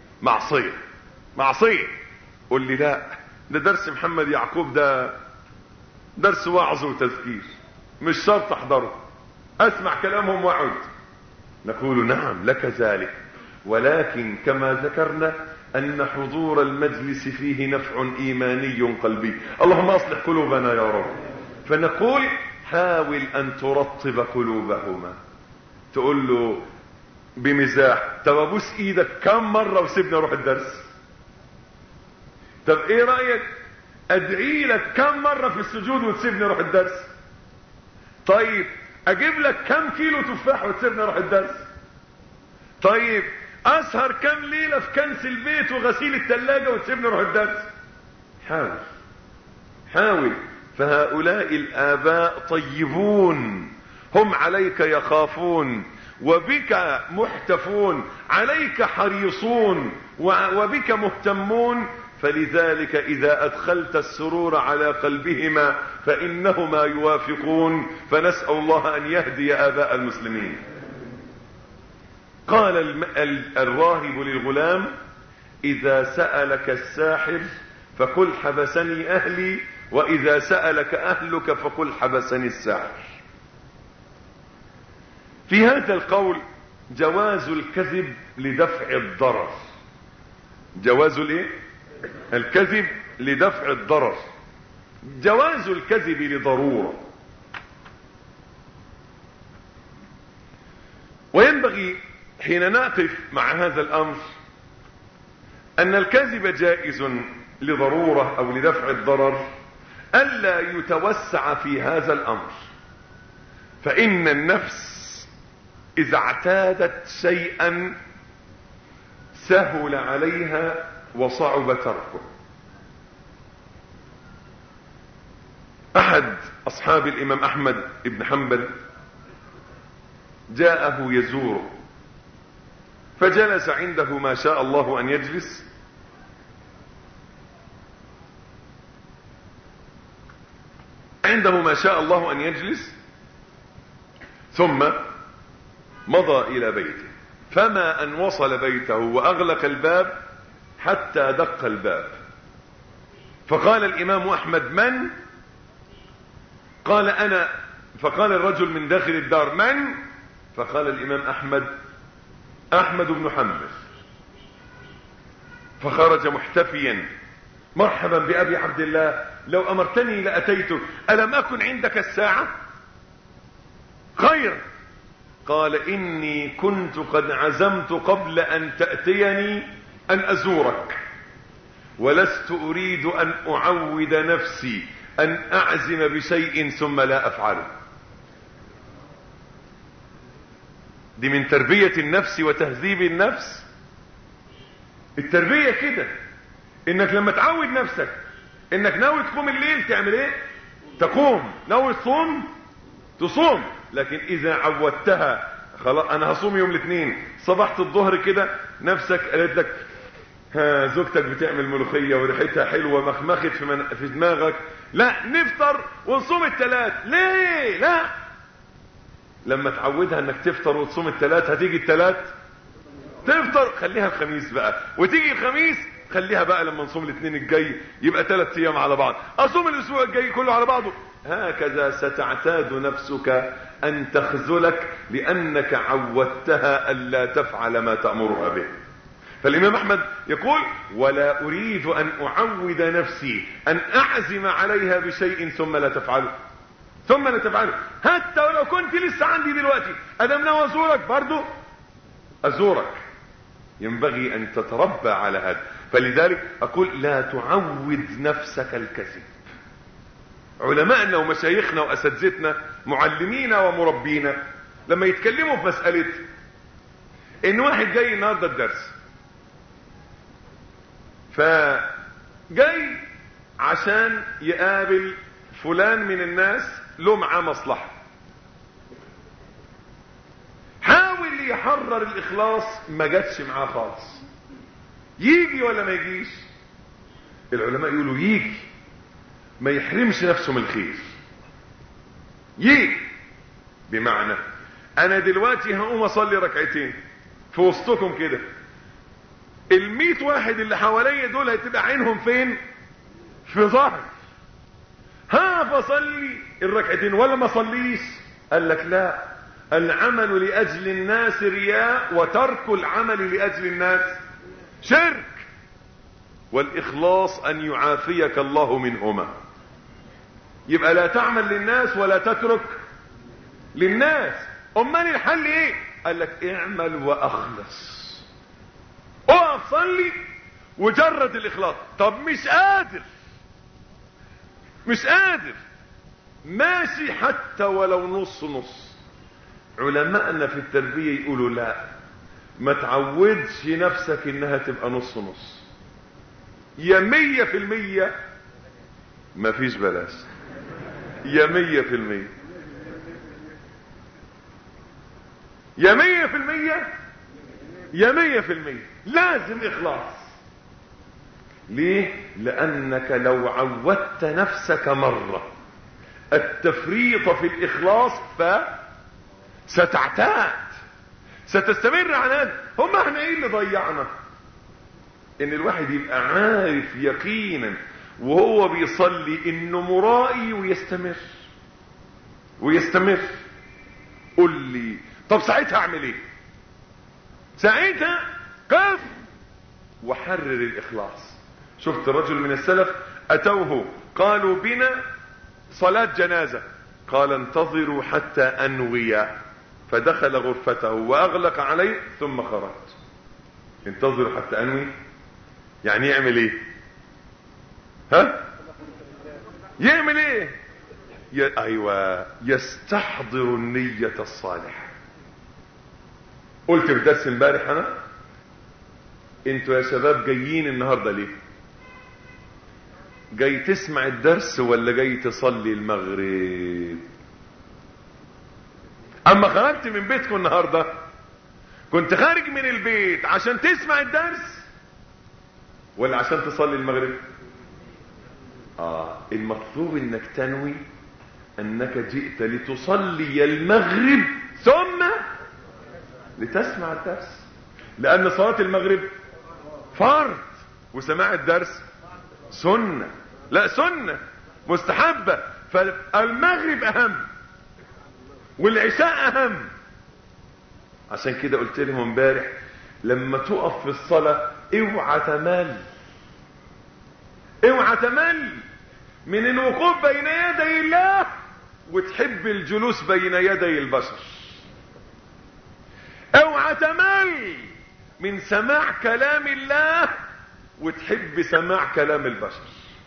معصية. قل لي لا، ده درس محمد يعقوب، ده درس وعظ وتذكير، مش شرط احضره، اسمع كلامهم واعد. نقول: نعم لك ذلك، ولكن كما ذكرنا ان حضور المجلس فيه نفع ايماني قلبي. اللهم اصلح قلوبنا يا رب. فنقول: حاول ان ترطب قلوبهما. تقول له بمزاح: طب ابوس ايدك كم مرة وسيبني اروح الدرس؟ طب ايه رأيك ادعي لك كم مرة في السجود وتسيبني اروح الدرس؟ طيب اجيب لك كم كيلو تفاح وتسيبني اروح الدرس؟ طيب اسهر كم ليلة في كنس البيت وغسيل الثلاجة وتسيبني اروح الدرس؟ حاول. فهؤلاء الآباء طيبون، هم عليك يخافون، وبك محتفون، عليك حريصون، وبك مهتمون. فلذلك إذا أدخلت السرور على قلبهما فإنهما يوافقون. فنسأل الله أن يهدي آباء المسلمين. قال الراهب للغلام: إذا سألك الساحر فقل حبسني أهلي، وإذا سألك أهلك فقل حبسني الساحر. في هذا القول جواز الكذب لدفع الضرر. جواز الكذب لدفع الضرر، جواز الكذب لضرورة. وينبغي حين نقف مع هذا الأمر أن الكذب جائز لضرورة أو لدفع الضرر، ألا يتوسع في هذا الأمر. فإن النفس إذا اعتادت شيئا سهل عليها وصعب تركه. أحد أصحاب الإمام أحمد بن حنبل جاءه يزوره، فجلس عنده ما شاء الله أن يجلس، ثم مضى إلى بيته. فما أن وصل بيته وأغلق الباب حتى دق الباب، فقال الإمام أحمد: من؟ قال: أنا. فقال الرجل من داخل الدار: من؟ فقال الإمام أحمد بن حنبل. فخرج محتفيا: مرحبا بأبي عبد الله، لو أمرتني لأتيتك، ألم أكن عندك الساعة؟ خير. قال: إني كنت قد عزمت قبل أن تأتيني أن أزورك، ولست أريد أن أعود نفسي أن أعزم بشيء ثم لا أفعله. دي من تربية النفس وتهذيب النفس. التربية كده، انك لما تعود نفسك انك ناوي تقوم الليل تعمل ايه؟ تقوم. ناوي تصوم. لكن اذا عودتها خلاص انا هصوم يوم الاثنين، صبحت الظهر كده نفسك قالت لك: زوجتك بتعمل ملوخية وريحتها حلوة، مخمخت في دماغك، لا نفطر ونصوم الثلاث. ليه؟ لا، لما تعودها انك تفطر وتصوم الثلاث هتيجي الثلاث تفطر، خليها الخميس بقى، وتيجي الخميس خليها بقى لما نصوم الاثنين الجاي، يبقى 3 ايام على بعض، اصوم الاسبوع الجاي كله على بعضه. هكذا ستعتاد نفسك ان تخذلك لانك عودتها الا تفعل ما تأمرها به. فالامام احمد يقول: ولا اريد ان اعود نفسي ان اعزم عليها بشيء ثم لا تفعله. حتى ولو كنت لسه عندي دلوقتي، ادم ناوي ازورك برضو ازورك. ينبغي ان تتربى على هذا. فلذلك اقول: لا تعود نفسك الكذب. علماءنا ومشايخنا واساتذتنا معلمينا ومربينا لما يتكلموا في مسألة ان واحد جاي النهارده الدرس، فجاي عشان يقابل فلان من الناس له معاه مصلحة، حاول يحرر الاخلاص، ما جاتش معاه خالص. يجي ولا ما يجيش؟ العلماء يقولوا يجي، ما يحرمش نفسه من الخير. يجي بمعنى انا دلوقتي هقوم اصلي ركعتين في وسطكم كده، 100 واحد اللي حواليا دول هتبقى عينهم فين؟ في ظهري. فصلي الركعتين ولا ما صليش؟ قال لك لا، العمل لاجل الناس رياء، وترك العمل لاجل الناس شرك، والاخلاص ان يعافيك الله منهما. يبقى لا تعمل للناس ولا تترك للناس. امال الحل ايه؟ قال لك اعمل واخلص، اقف صلي وجرد الاخلاص. طب مش قادر، ماشي حتى ولو نص نص. علماءنا في التربية يقولوا لا، ما تعودش نفسك انها تبقى نص نص، يا 100%، ما فيش بلاش، يا 100%، يا 100%، يا 100%. لازم اخلاص. ليه؟ لانك لو عودت نفسك مرة التفريط في الاخلاص ستعتاد، ستستمر على هذا. احنا ايه اللي ضيعنا؟ ان الواحد يبقى عارف يقينا وهو بيصلي انه مرائي ويستمر. قل لي طب ساعتها اعمل ايه؟ ساعتها قف وحرر الاخلاص. شفت رجل من السلف اتوه قالوا بنا صلاة جنازة، قال انتظروا حتى انوي، فدخل غرفته واغلق عليه ثم خرج. انتظروا حتى انوي يعني يعمل ايه؟ يعمل ايه؟ ايوه، يستحضر النية الصالحة. قلت في درس امبارح انا، انتوا يا شباب جايين النهاردة ليه؟ جاي تسمع الدرس ولا جاي تصلي المغرب؟ اما خرجت من بيتكم النهاردة كنت خارج من البيت عشان تسمع الدرس ولا عشان تصلي المغرب؟ المطلوب انك تنوي انك جئت لتصلي المغرب ثم لتسمع الدرس، لان صلاة المغرب فرض وسماع الدرس سنة. لا، سنة مستحبة. فالمغرب اهم والعشاء اهم. عشان كده قلت لهم امبارح لما تقف في الصلاة اوعى تمل من الوقوف بين يدي الله وتحب الجلوس بين يدي البشر. اوعى تمل من سماع كلام الله وتحب سماع كلام البشر.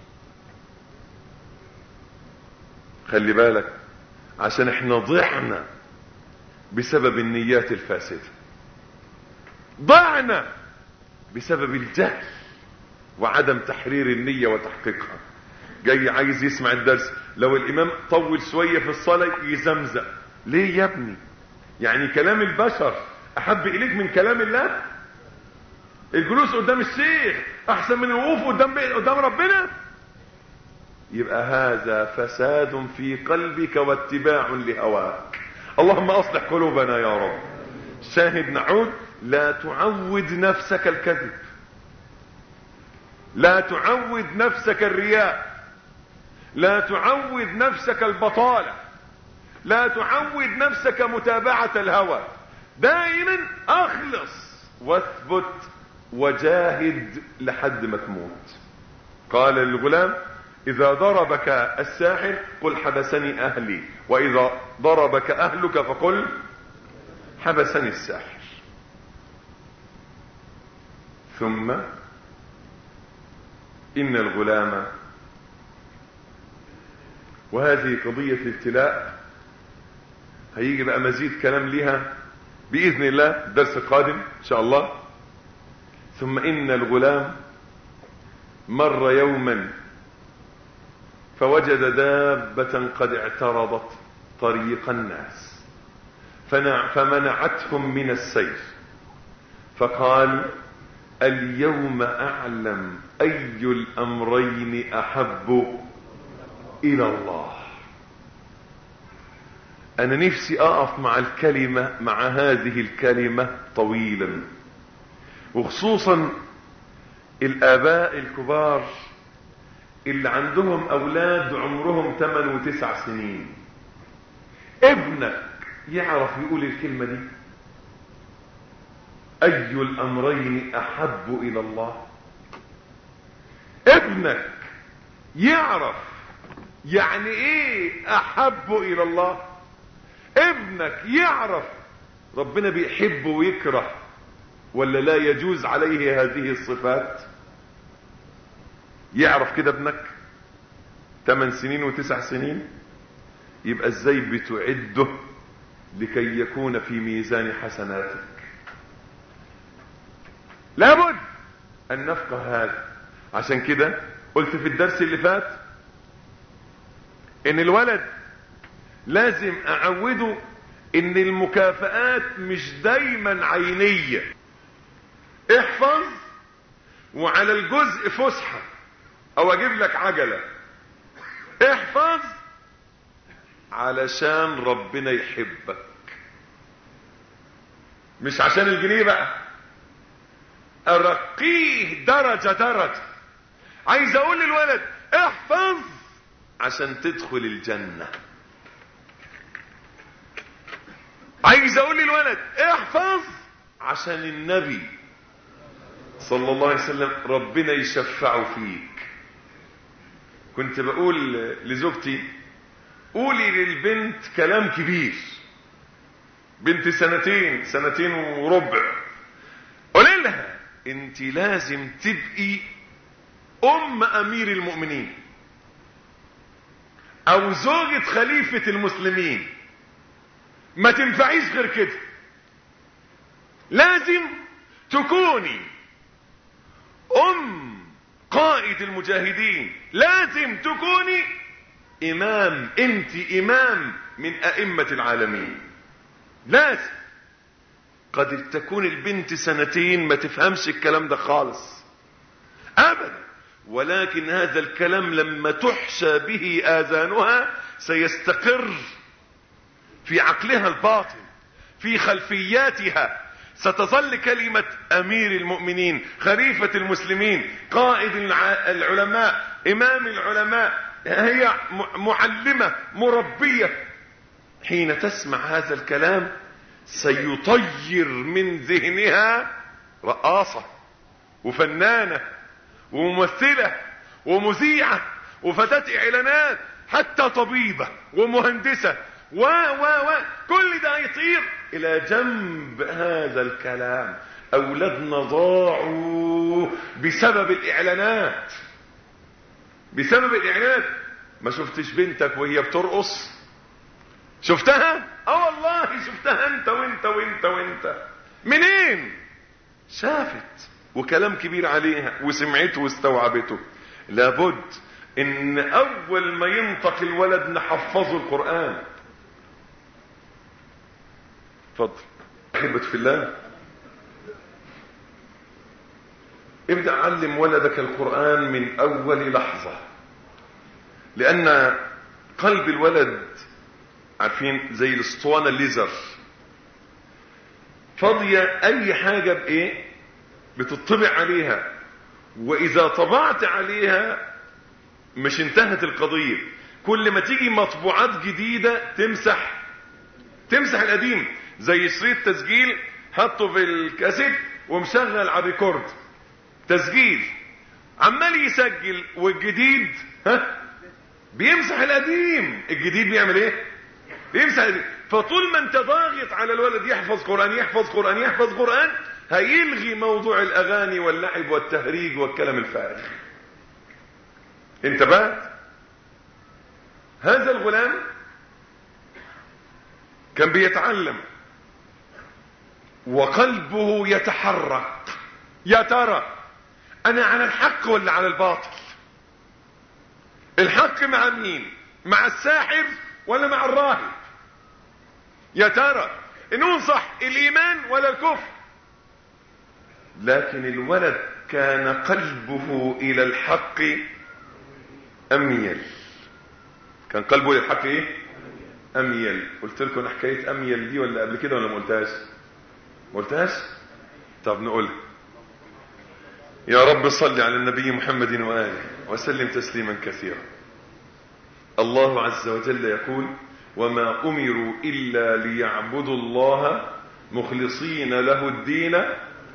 خلي بالك، عشان احنا ضعنا بسبب النيات الفاسدة، ضعنا بسبب الجهل وعدم تحرير النية وتحقيقها. جاي عايز يسمع الدرس، لو الامام طول شوية في الصلاة يزمزق. ليه يا ابني؟ يعني كلام البشر احب اليك من كلام الله؟ الجلوس قدام الشيخ احسن من الوقوف قدام ربنا؟ يبقى هذا فساد في قلبك واتباع لهواك. اللهم اصلح قلوبنا يا رب. شاهد نعود، لا تعود نفسك الكذب، لا تعود نفسك الرياء، لا تعود نفسك البطالة، لا تعود نفسك متابعة الهوى. دائما اخلص واثبت وجاهد لحد ما تموت. قال للغلام اذا ضربك الساحر قل حبسني اهلي، واذا ضربك اهلك فقل حبسني الساحر. ثم ان الغلام، وهذه قضية الابتلاء هيجي بقى مزيد كلام لها بإذن الله الدرس القادم إن شاء الله. ثم إن الغلام مر يوما فوجد دابة قد اعترضت طريق الناس فمنعتهم من السير، فقال: اليوم أعلم أي الأمرين أحب إلى الله. أنا نفسي أقف مع هذه الكلمة طويلا، وخصوصا الآباء الكبار اللي عندهم أولاد عمرهم 8 و9 سنين. ابنك يعرف يقول الكلمة دي؟ أي الأمرين أحب إلى الله؟ ابنك يعرف يعني إيه أحب إلى الله؟ ابنك يعرف ربنا بيحب ويكره ولا لا يجوز عليه هذه الصفات؟ يعرف كده ابنك 8 سنين و9 سنين؟ يبقى ازاي بتعده لكي يكون في ميزان حسناتك؟ لابد ان نفقه هذا. عشان كده قلت في الدرس اللي فات ان الولد لازم اعوده ان المكافآت مش دايما عينية. احفظ وعلى الجزء فسحة او اجيب لك عجلة. احفظ علشان ربنا يحبك، مش عشان الجنيه بقى. ارقيه درجة درجة. عايز اقول للولد احفظ عشان تدخل الجنة. عايز اقول للولد احفظ عشان النبي صلى الله عليه وسلم ربنا يشفعه فيك. كنت بقول لزوجتي قولي للبنت كلام كبير، بنت 2 2 وربع، قولي لها انت لازم تبقي ام امير المؤمنين او زوجة خليفة المسلمين، ما تنفعيش غير كده. لازم تكوني ام قائد المجاهدين، لازم تكوني امام، انت امام من ائمة العالمين. لازم. قد تكون البنت 2 ما تفهمش الكلام ده خالص ابدا، ولكن هذا الكلام لما تحشى به اذانها سيستقر في عقلها الباطن، في خلفياتها. ستظل كلمة امير المؤمنين، خليفة المسلمين، قائد العلماء، امام العلماء، هي معلمة مربية. حين تسمع هذا الكلام سيطير من ذهنها رقاصة وفنانة وممثلة ومذيعة وفتاة اعلانات، حتى طبيبة ومهندسة كل ده يطير الى جنب هذا الكلام. اولادنا ضاعوا بسبب الاعلانات، بسبب الاعلانات. ما شفتش بنتك وهي بترقص؟ شفتها؟ والله شفتها انت وانت وانت وانت. منين؟ شافت وكلام كبير عليها وسمعته واستوعبته. لابد ان اول ما ينطق الولد نحفظه القرآن. اتفضل. احبة في الله، ابدأ علم ولدك القرآن من اول لحظة، لان قلب الولد عارفين زي الاسطوانة الليزر، فاضية اي حاجة بايه بتطبع عليها، واذا طبعت عليها مش انتهت القضية. كل ما تيجي مطبوعات جديدة تمسح القديم. زي شريط تسجيل حطه في الكاسيت ومشغل على الريكورد تسجيل، عمال يسجل والجديد بيمسح القديم. الجديد بيعمل ايه؟ بيمسح القديم. فطول ما انت ضاغط على الولد يحفظ قرآن يحفظ قرآن يحفظ قرآن، هيلغي موضوع الاغاني واللعب والتهريج والكلام الفارغ. انتبهت؟ هذا الغلام كان بيتعلم وقلبه يتحرك، يا ترى انا على الحق ولا على الباطل؟ الحق مع مين؟ مع الساحر ولا مع الراهب؟ يا ترى ننصح الايمان ولا الكفر؟ لكن الولد كان قلبه الى الحق اميل. كان قلبه الى الحق ايه؟ اميل. قلت لكم حكايه اميل دي ولا قبل كده ولا ما قلتهاش؟ ما قلتهاش؟ طب نقولها. يا رب صل على النبي محمد واله وسلم تسليما كثيرا. الله عز وجل يقول: وما امروا الا ليعبدوا الله مخلصين له الدين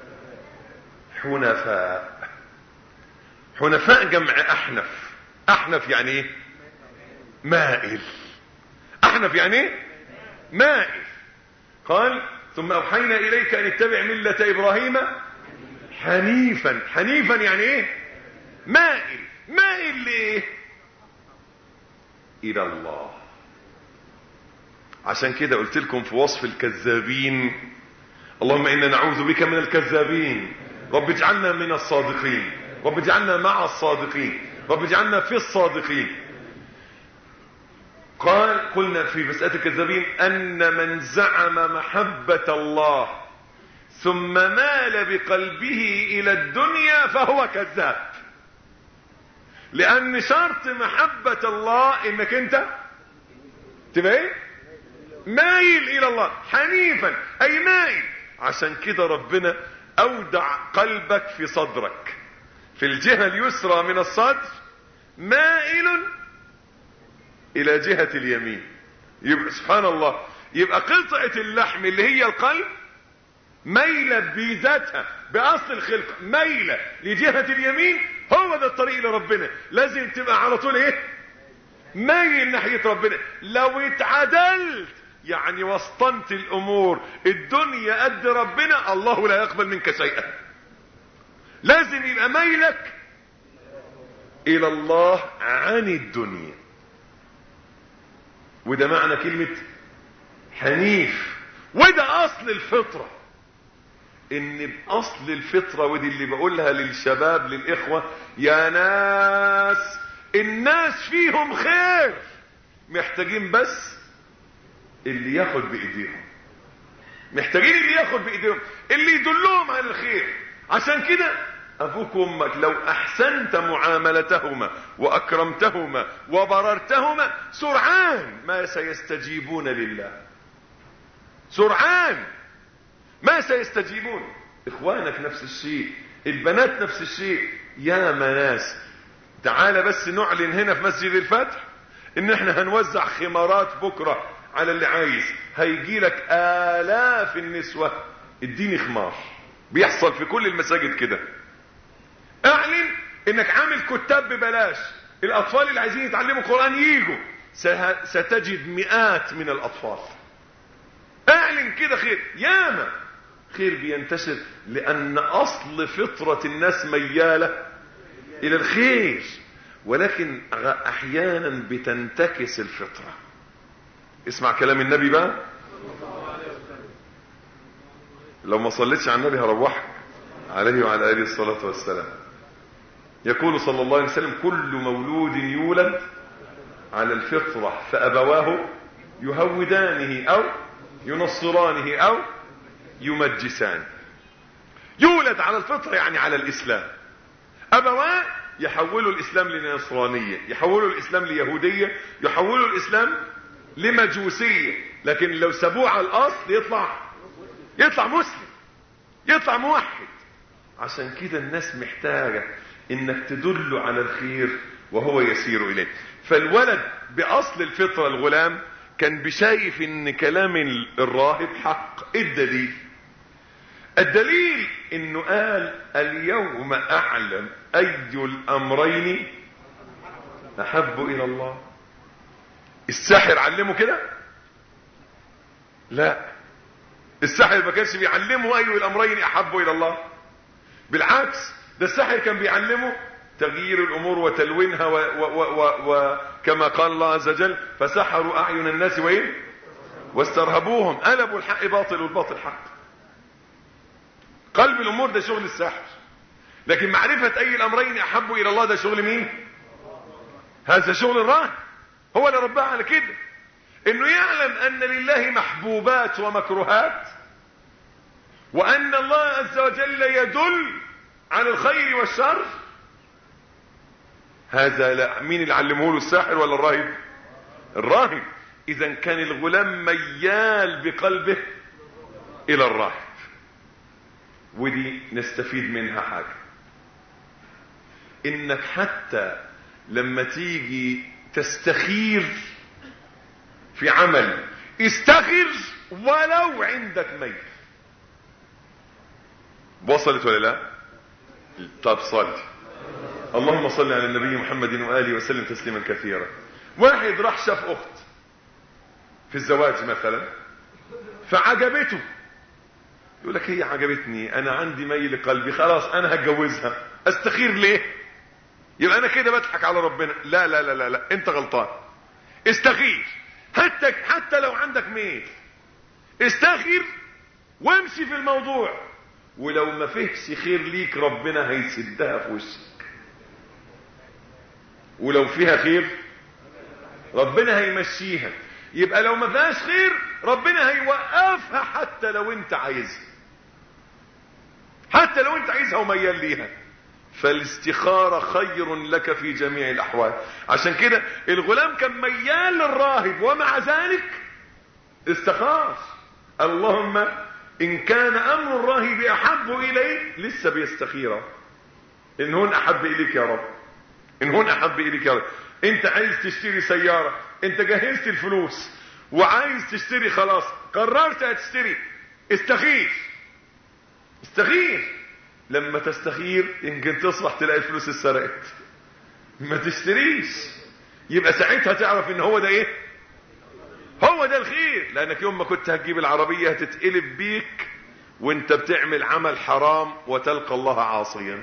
حنفاء. حنفاء جمع احنف. احنف يعني ايه؟ مائل. احنف يعني ايه؟ مائل. قال: ثم اوحينا اليك ان اتبع ملة ابراهيم حنيفا. حنيفا يعني ايه؟ مائل. مائل ليه؟ الى الله. عشان كده قلت لكم في وصف الكذابين: اللهم انا نعوذ بك من الكذابين، رب اجعلنا من الصادقين، رب اجعلنا مع الصادقين، رب اجعلنا في الصادقين. قلنا في مسألة الكذابين ان من زعم محبة الله ثم مال بقلبه الى الدنيا فهو كذاب. لان شرط محبة الله انك انت تبقى ايه؟ مايل الى الله. حنيفا اي مايل. عشان كده ربنا اودع قلبك في صدرك في الجهة اليسرى من الصدر، مائل الى جهة اليمين. يبقى سبحان الله، يبقى قطعة اللحم اللي هي القلب ميلة بذاتها باصل الخلق، ميلة لجهة اليمين. هو ده الطريق لربنا. لازم تبقى على طول ايه؟ ميل ناحية ربنا. لو اتعدلت يعني وسطنت الامور الدنيا قد ربنا، الله لا يقبل منك شيئا. لازم يبقى ميلك الى الله عن الدنيا. وده معنى كلمة حنيف. وده اصل الفطرة. ان باصل الفطرة، ودي اللي بقولها للشباب للاخوة: يا ناس الناس فيهم خير، محتاجين بس اللي ياخد بايديهم. محتاجين اللي ياخد بايديهم، اللي يدلهم على الخير. عشان كده ابوك وامك لو احسنت معاملتهما واكرمتهما وبررتهما سرعان ما سيستجيبون لله. سرعان ما سيستجيبون. اخوانك نفس الشيء، البنات نفس الشيء. يا مناس تعال بس نعلن هنا في مسجد الفتح ان احنا هنوزع خمارات بكرة على اللي عايز. هيجي لك آلاف النسوة اديني خمار. بيحصل في كل المساجد كده. اعلن انك عامل كتاب ببلاش، الاطفال اللي عايزين يتعلموا قرآن ييجوا. ستجد مئات من الاطفال. اعلن كده خير. ياما خير بينتشر، لان اصل فطرة الناس ميالة الى الخير، ولكن احيانا بتنتكس الفطرة. اسمع كلام النبي بقى. لو ما صليتش على النبي هروحك عليه وعلى اله الصلاة والسلام. يقول صلى الله عليه وسلم: كل مولود يولد على الفطرة فأبواه يهودانه أو ينصرانه أو يمجسانه. يولد على الفطرة يعني على الإسلام. أبواه يحولوا الإسلام لنصرانية، يحولوا الإسلام ليهودية، يحولوا الإسلام لمجوسية. لكن لو سابوه على الأصل يطلع مسلم، يطلع موحد. عشان كده الناس محتاجة انك تدله على الخير وهو يسير اليه. فالولد باصل الفطرة الغلام كان بشايف ان كلام الراهب حق. الدليل انه قال: اليوم اعلم اي الامرين احب الى الله. الساحر علمه كده؟ لا، الساحر ما كانش بيعلمه اي الامرين احب الى الله. بالعكس، ده الساحر كان بيعلمه تغيير الامور وتلوينها وكما قال الله عز وجل: فسحروا اعين الناس واسترهبوهم. قلبوا الحق باطل والباطل حق. قلب الامور ده شغل الساحر، لكن معرفة اي الامرين احب الى الله ده شغل مين؟ هذا شغل الراهب. هو اللي رباه على كده، انه يعلم ان لله محبوبات ومكروهات، وان الله عز وجل يدل على الخير والشر. هذا لا، مين اللي علمه له؟ الساحر ولا الراهب؟ الراهب. اذا كان الغلام ميال بقلبه الى الراهب، ودي نستفيد منها حاجة، انك حتى لما تيجي تستخير في عمل استخر ولو عندك ميل. وصلت ولا لا؟ طب صلي. اللهم صل على النبي محمد وآله وسلم تسليما كثيرا. واحد راح شاف اخت في الزواج مثلا فعجبته، يقول لك هي عجبتني، انا عندي ميل قلبي، خلاص انا هتجوزها، استخير ليه؟ يبقى انا كده بضحك على ربنا. لا لا لا لا, لا. انت غلطان. استخير حتى لو عندك ميل، استخير وامشي في الموضوع، ولو ما فيهش خير ليك ربنا هيسدها في وشك، ولو فيها خير ربنا هيمشيها. يبقى لو ما فيهاش خير ربنا هيوقفها حتى لو انت عايزها، حتى لو انت عايزها وميال ليها. فالاستخارة خير لك في جميع الاحوال. عشان كده الغلام كان ميال للراهب ومع ذلك استخار. اللهم ان كان امر الراهب احب الي، لسه بيستخيره، ان هون احب اليك يا رب، ان هون احب اليك يا رب. انت عايز تشتري سيارة، انت جهزت الفلوس وعايز تشتري، خلاص قررت هتشتري، استخير. استخير. لما تستخير يمكن تصبح تلاقي الفلوس اتسرقت، ما تشتريش. يبقى ساعتها تعرف ان هو ده ايه؟ هو ده الخير. لانك يوم ما كنت هتجيب العربية هتتقلب بيك وانت بتعمل عمل حرام وتلقى الله عاصيا.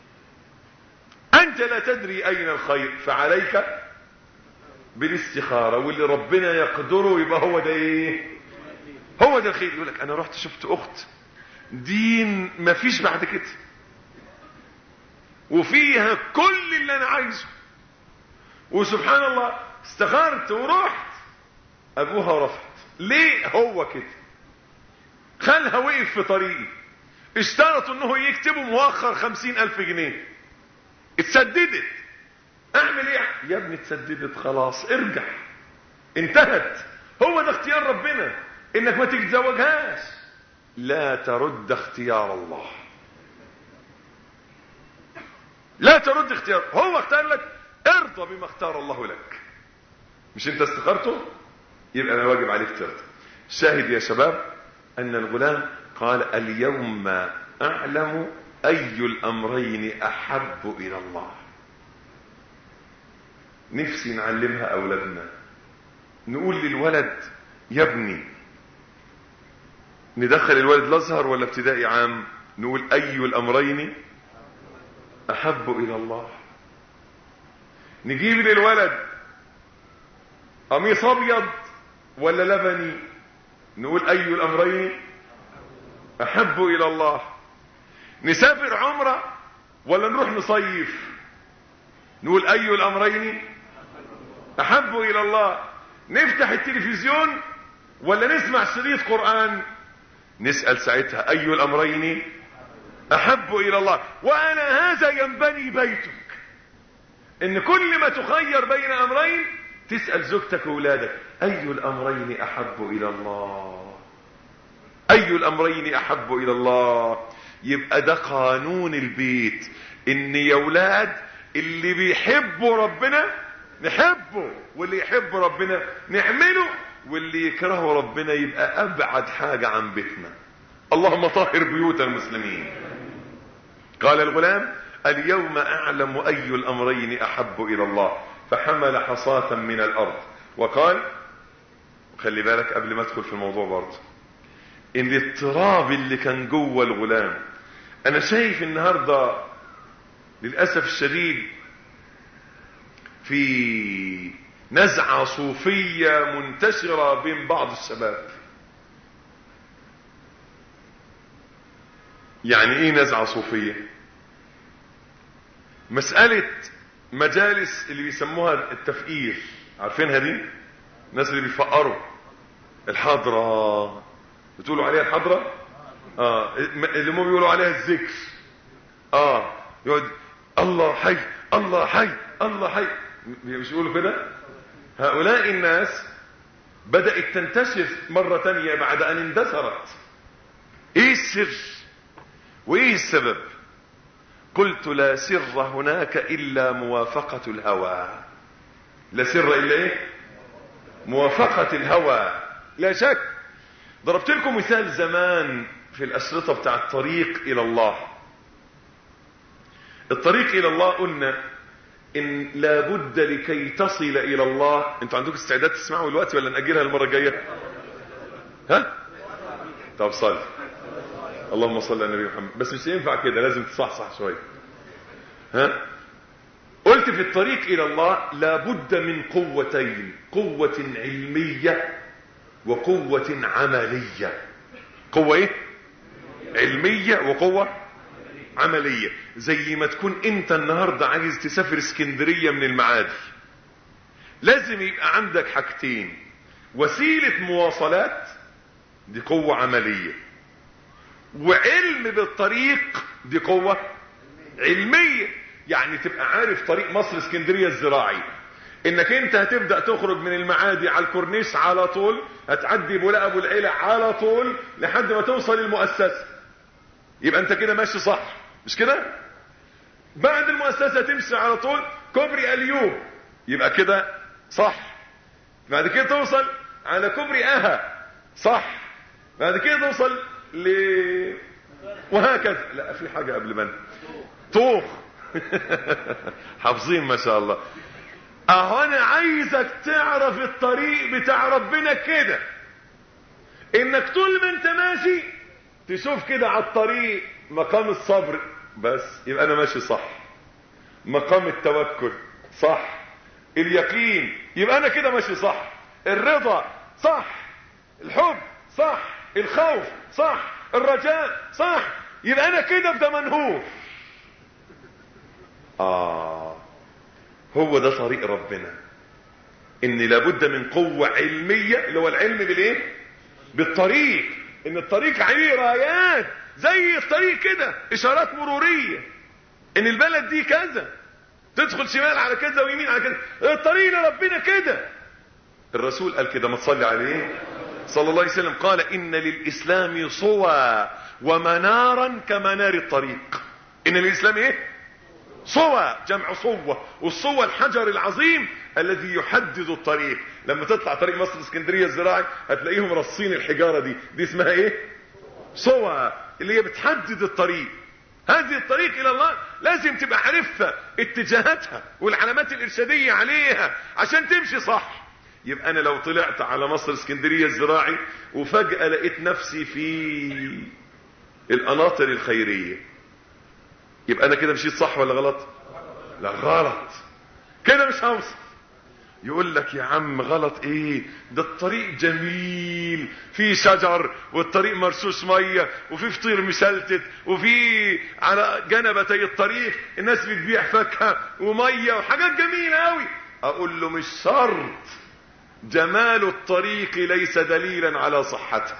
انت لا تدري اين الخير، فعليك بالاستخارة، واللي ربنا يقدره يبقى هو ده ايه؟ هو ده الخير. يقولك انا رحت شفت اخت دين ما فيش بعد كده، وفيها كل اللي انا عايزه، وسبحان الله استخرت ورحت، ابوها رفض. ليه؟ هو كده خلها وقف في طريقي، اشترطوا انه يكتبوا مؤخر 50,000 جنيه، اتسددت. اعمل ايه يا ابني؟ اتسددت خلاص، ارجع، انتهت. هو ده اختيار ربنا، انك ما تتزوجهاش. لا ترد اختيار الله، لا ترد اختيار. هو اختار لك، ارضى بما اختار الله لك. مش انت استخرته؟ يبقى انا واجب عليك ترضى. شاهد يا شباب ان الغلام قال اليوم اعلم اي الامرين احب الى الله. نفسي نعلمها اولادنا، نقول للولد يا ابني، ندخل الولد الازهر ولا ابتدائي عام، نقول اي الامرين احب الى الله. نجيب للولد قميص ابيض ولا لبني، نقول اي الامرين احب الى الله. نسافر عمره ولا نروح نصيف، نقول اي الامرين احب الى الله. نفتح التلفزيون ولا نسمع شريط قرآن، نسأل ساعتها اي الامرين احب الى الله. وانا هذا ينبني بيتك، ان كل ما تخير بين امرين تسأل زوجتك واولادك اي الامرين احب الى الله، اي الامرين احب الى الله. يبقى ده قانون البيت، ان يا اولاد اللي بيحبوا ربنا نحبه، واللي يحب ربنا نعمله، واللي يكره ربنا يبقى ابعد حاجة عن بيتنا. اللهم طهر بيوت المسلمين. قال الغلام اليوم اعلم اي الامرين احب الى الله، فحمل حصاة من الارض وقال، خلي بالك قبل ما ادخل في الموضوع برضه، ان الاضطراب اللي كان جوه الغلام، انا شايف النهارده للاسف الشديد في نزعة صوفية منتشرة بين بعض الشباب. يعني ايه نزعة صوفية؟ مسألة مجالس اللي بيسموها التفقير، عارفينها دي؟ الناس اللي بيفقروا الحضرة، بتقولوا عليها الحضرة؟ اللي هم بيقولوا عليها الذكر. يقعد الله حي الله حي الله حي، مش يقولوا كده؟ هؤلاء الناس بدأت تنتشر مرة تانية بعد ان اندثرت. ايه السر وايه السبب؟ قلت لا سر هناك الا موافقة الهوى. لا سر الا ايه؟ موافقة الهوى، لا شك. ضربت لكم مثال زمان في الاشرطة بتاع الطريق الى الله. الطريق الى الله قلنا ان لابد لكي تصل الى الله. انتوا عندكم استعداد تسمعوا الوقت ولا نأجلها المرة الجاية؟ ها؟ طب صل. اللهم صل على النبي محمد. بس مش ينفع كده، لازم تصحصح شوية. ها؟ قلت في الطريق الى الله لابد من قوتين، قوة علمية وقوة عملية. قوة ايه؟ علمية وقوة عملية. زي ما تكون انت النهاردة عايز تسافر اسكندرية من المعادي، لازم يبقى عندك حاجتين: وسيلة مواصلات، دي قوة عملية، وعلم بالطريق، دي قوة علمية. يعني تبقى عارف طريق مصر اسكندرية الزراعي، انك انت هتبدأ تخرج من المعادي على الكورنيش على طول، هتعدي بولاق ابو العيلة على طول لحد ما توصل المؤسسة، يبقى انت كده ماشي صح، مش كده؟ بعد المؤسسة تمشي على طول كوبري اليوب، يبقى كده صح. بعد كده توصل على كوبري اها، صح. بعد كده توصل وهكذا. لا، في حاجة قبل ما طوخ. حافظين ما شاء الله. اهو انا عايزك تعرف الطريق بتاع ربنا كده، انك طول ما انت ماشي تشوف كده على الطريق مقام الصبر، بس يبقى انا ماشي صح. مقام التوكل صح. اليقين يبقى انا كده ماشي صح. الرضا صح. الحب صح. الخوف صح. الرجاء صح. يبقى انا كده في ده منهوف. هو ده طريق ربنا، ان لابد من قوة علمية، اللي هو العلم بالايه؟ بالطريق. ان الطريق عليه رايات زي الطريق كده، اشارات مرورية، ان البلد دي كذا، تدخل شمال على كذا ويمين على كذا. الطريق لربنا كده. الرسول قال كده، ما تصلي عليه صلى الله عليه وسلم، قال ان للاسلام صوى ومنارا كمنار الطريق. ان للاسلام ايه؟ صوى، جمع صوة، والصوة الحجر العظيم الذي يحدد الطريق. لما تطلع طريق مصر اسكندرية الزراعي هتلاقيهم رصين الحجارة دي اسمها ايه؟ صوى، اللي هي بتحدد الطريق. هذه الطريق الى الله لازم تبقى عارفها، اتجاهاتها والعلامات الارشادية عليها عشان تمشي صح. يبقى انا لو طلعت على مصر اسكندرية الزراعي وفجأة لقيت نفسي في القناطر الخيرية، يبقى انا كده مشيت صح ولا غلط؟ لا، غلط، كده مش هوصل. يقول لك يا عم غلط ايه؟ ده الطريق جميل، في شجر والطريق مرشوش ميه وفي فطير مشلتت وفي على جنبتي الطريق الناس بتبيع فاكهه وميه وحاجات جميله قوي. اقول له مش شرط، جمال الطريق ليس دليلا على صحته.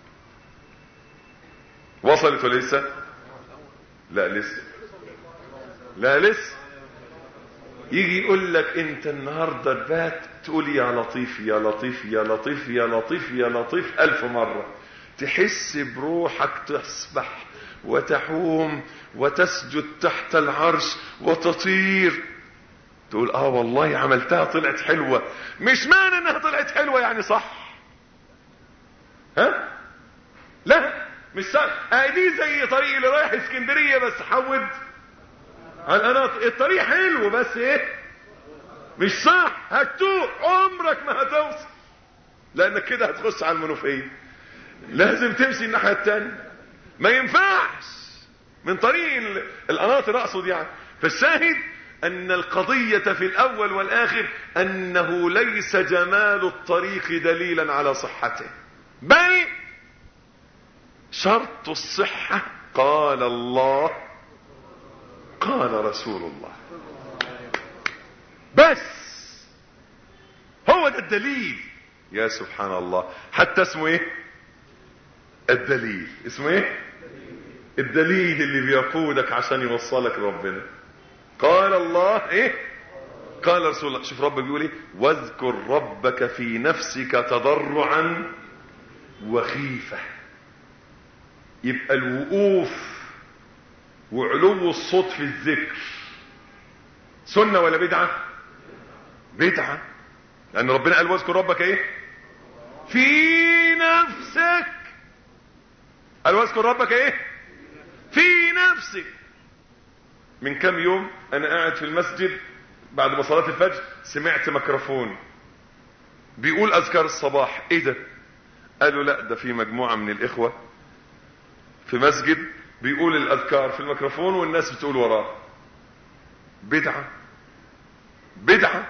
وصلت ولا لسه؟ لا لسه، لا لسه. يجي يقول لك انت النهاردة البات تقول يا لطيف يا لطيف يا لطيف يا لطيف يا لطيف 1000 مرة، تحس بروحك تسبح وتحوم وتسجد تحت العرش وتطير، تقول والله عملتها طلعت حلوة. مش معنى انها طلعت حلوة يعني صح، ها؟ لا مش صح. دي زي طريق اللي رايح اسكندرية بس حود الطريق حلو بس ايه؟ مش صح، هتتوه، عمرك ما هتوصل، لانك كده هتخش على المنوفية. لازم تمشي الناحية التانية، ما ينفعش من طريق القناطر اقصد يعني. فالشاهد ان القضية في الاول والاخر انه ليس جمال الطريق دليلا على صحته، بل شرط الصحة قال الله قال رسول الله. بس هو ده الدليل. يا سبحان الله، حتى اسمه ايه الدليل؟ اسمه ايه الدليل اللي بيقودك عشان يوصلك لربنا. قال الله ايه قال رسول الله. شوف ربك بيقول ايه: واذكر ربك في نفسك تضرعا وخيفة. يبقى الوقوف وعلو الصوت في الذكر سنة ولا بدعة؟ بدعة، لأن ربنا قال واذكر ربك ايه في نفسك. قال واذكر ربك ايه في نفسك. من كم يوم انا قاعد في المسجد بعد ما صلاة الفجر، سمعت ميكروفون بيقول اذكار الصباح. ايه ده؟ قالوا لا، ده في مجموعة من الاخوة في مسجد بيقول الاذكار في الميكروفون والناس بتقول وراه. بدعة بدعة.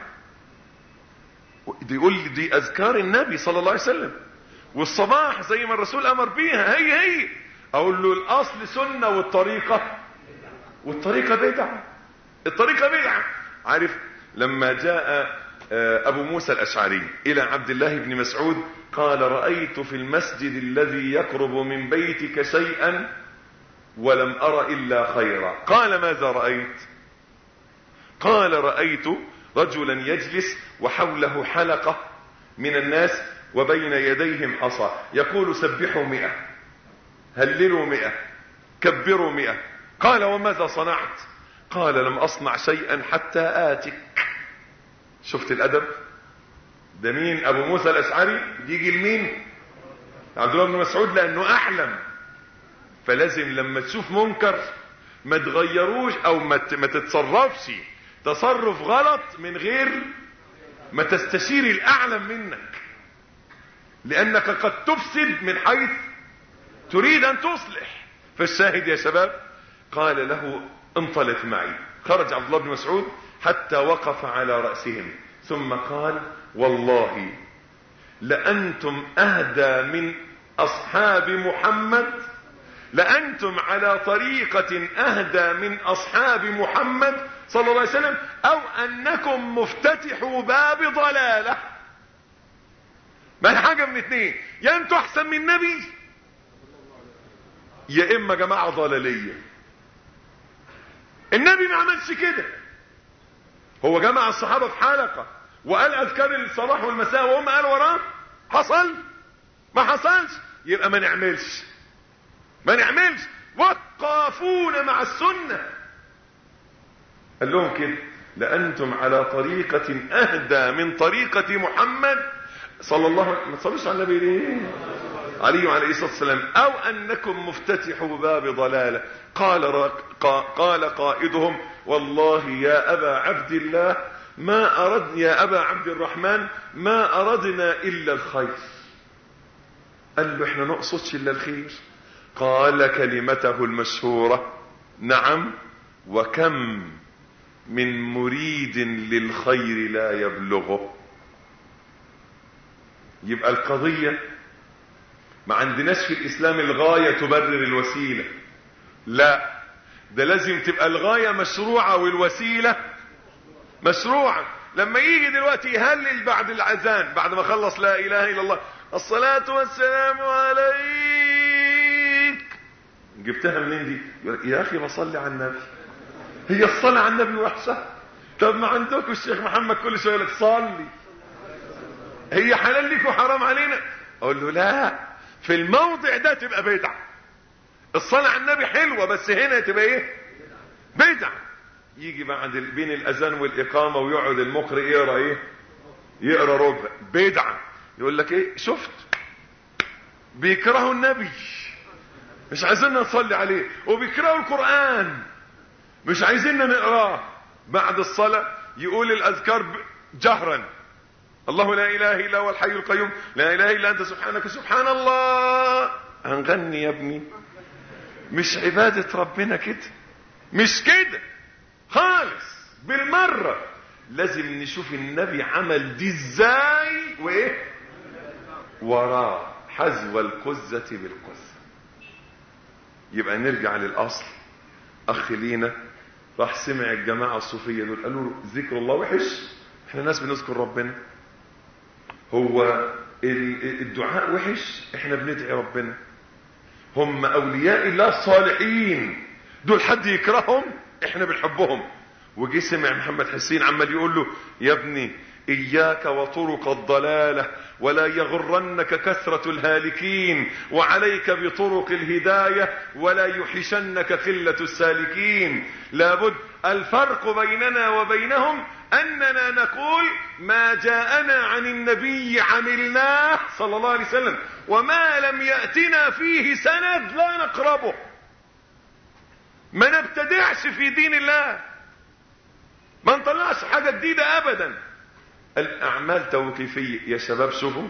دي يقول لي دي اذكار النبي صلى الله عليه وسلم، والصباح زي ما الرسول امر بيها هي. اقول له الاصل سنة والطريقة بدعة. الطريقة بدعة. عارف لما جاء ابو موسى الاشعري الى عبد الله بن مسعود قال: رأيت في المسجد الذي يقرب من بيتك شيئا ولم ارى الا خيرا. قال: ماذا رأيت؟ قال: رأيت رجلا يجلس وحوله حلقة من الناس وبين يديهم حصى يقول: سبحوا 100، هللوا 100، كبروا 100. قال: وماذا صنعت؟ قال: لم اصنع شيئا حتى آتك. شفت الادب ده؟ مين؟ ابو موسى الاشعري. يجي لمين؟ عبد الله بن مسعود، لانه اعلم. فلازم لما تشوف منكر ما تغيروش او ما تتصرفش تصرف غلط من غير ما تستشير الاعلم منك، لانك قد تفسد من حيث تريد ان تصلح. فالشاهد يا شباب، قال له: انطلق معي. خرج عبد الله بن مسعود حتى وقف على رأسهم، ثم قال: والله لأنتم أهدى من أصحاب محمد، لأنتم على طريقة أهدى من أصحاب محمد صلى الله عليه وسلم، أو أنكم مفتتحوا باب ضلالة. ما حاجة من اتنين: يا انتوا أحسن من النبي، يا إما جماعة ضلالية. النبي ما عملش كده. هو جمع الصحابة في حلقة وقال أذكار الصباح والمساء وهم قالوا وراه. حصل؟ ما حصلش. يبقى ما نعملش وقفونا مع السنة. قال لهم كده: لأنتم على طريقة أهدى من طريقة محمد صلى الله عليه وسلم. ما تصلوش على النبي ليه؟ عليه الصلاة والسلام. أو أنكم مفتتحوا باب ضلالة. قال قائدهم: والله يا أبا عبد الله ما أردنا، يا أبا عبد الرحمن ما أردنا إلا الخير. قال له: احنا نقصدش إلا الخير. قال كلمته المشهورة: نعم، وكم من مريد للخير لا يبلغه. يبقى القضية ما عندناش في الإسلام الغاية تبرر الوسيلة، لا، ده لازم تبقى الغاية مشروعة والوسيلة مشروعة. لما يجي دلوقتي يهلل بعد الأذان بعد ما خلص لا إله إلا الله: الصلاة والسلام عليك، جبتها منين دي؟ يا أخي بصلي على النبي. هي الصلاة على النبي وحشة؟ طب ما عندكم الشيخ محمد كل شوية لك صلي، هي حلال لك وحرام علينا؟ أقول له لا، في الموضع ده تبقى بدعة. الصلاة على النبي حلوة، بس هنا تبقى ايه؟ بدعة. يجي بعد بين الأذان والإقامة ويقعد المقرئ يقرأ ايه؟ يقرأ ربع. بدعة. يقول لك ايه؟ شفت بيكرهوا النبي مش عايزيننا نصلي عليه، وبيكرهوا القرآن مش عايزيننا نقراه. بعد الصلاة يقول الأذكار جهرا: الله لا إله إلا هو الحي القيوم، لا إله إلا أنت سبحانك سبحان الله. هنغني يا ابني؟ مش عبادة ربنا كده، مش كده خالص بالمرة. لازم نشوف النبي عمل دي ازاي وايه وراه، حذو القزة بالقزة. يبقى نرجع للاصل. اخ لينا راح سمع الجماعة الصوفية دول قالوا له ذكر الله وحش، احنا ناس بنذكر ربنا. هو الدعاء وحش، احنا بندعي ربنا. هم اولياء الله الصالحين دول حد يكرههم؟ احنا بنحبهم. وجي سمع محمد حسين عمال يقول له يا ابني اياك وطرق الضلالة ولا يغرنك كثرة الهالكين، وعليك بطرق الهداية ولا يحشنك قلة السالكين. لابد الفرق بيننا وبينهم اننا نقول ما جاءنا عن النبي عملناه صلى الله عليه وسلم، وما لم يأتنا فيه سند لا نقربه. ما نبتدعش في دين الله، ما نطلعش حاجة جديدة ابدا. الاعمال توقيفية يا شباب. شوفوا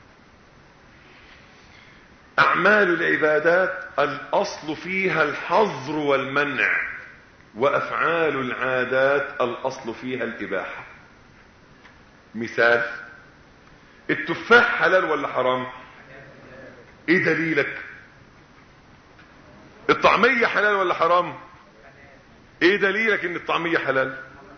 اعمال العبادات الاصل فيها الحظر والمنع، وافعال العادات الاصل فيها الاباحة. مثال، التفاح حلال ولا حرام؟ ايه دليلك؟ الطعمية حلال ولا حرام؟ ايه دليلك ان الطعمية حلال؟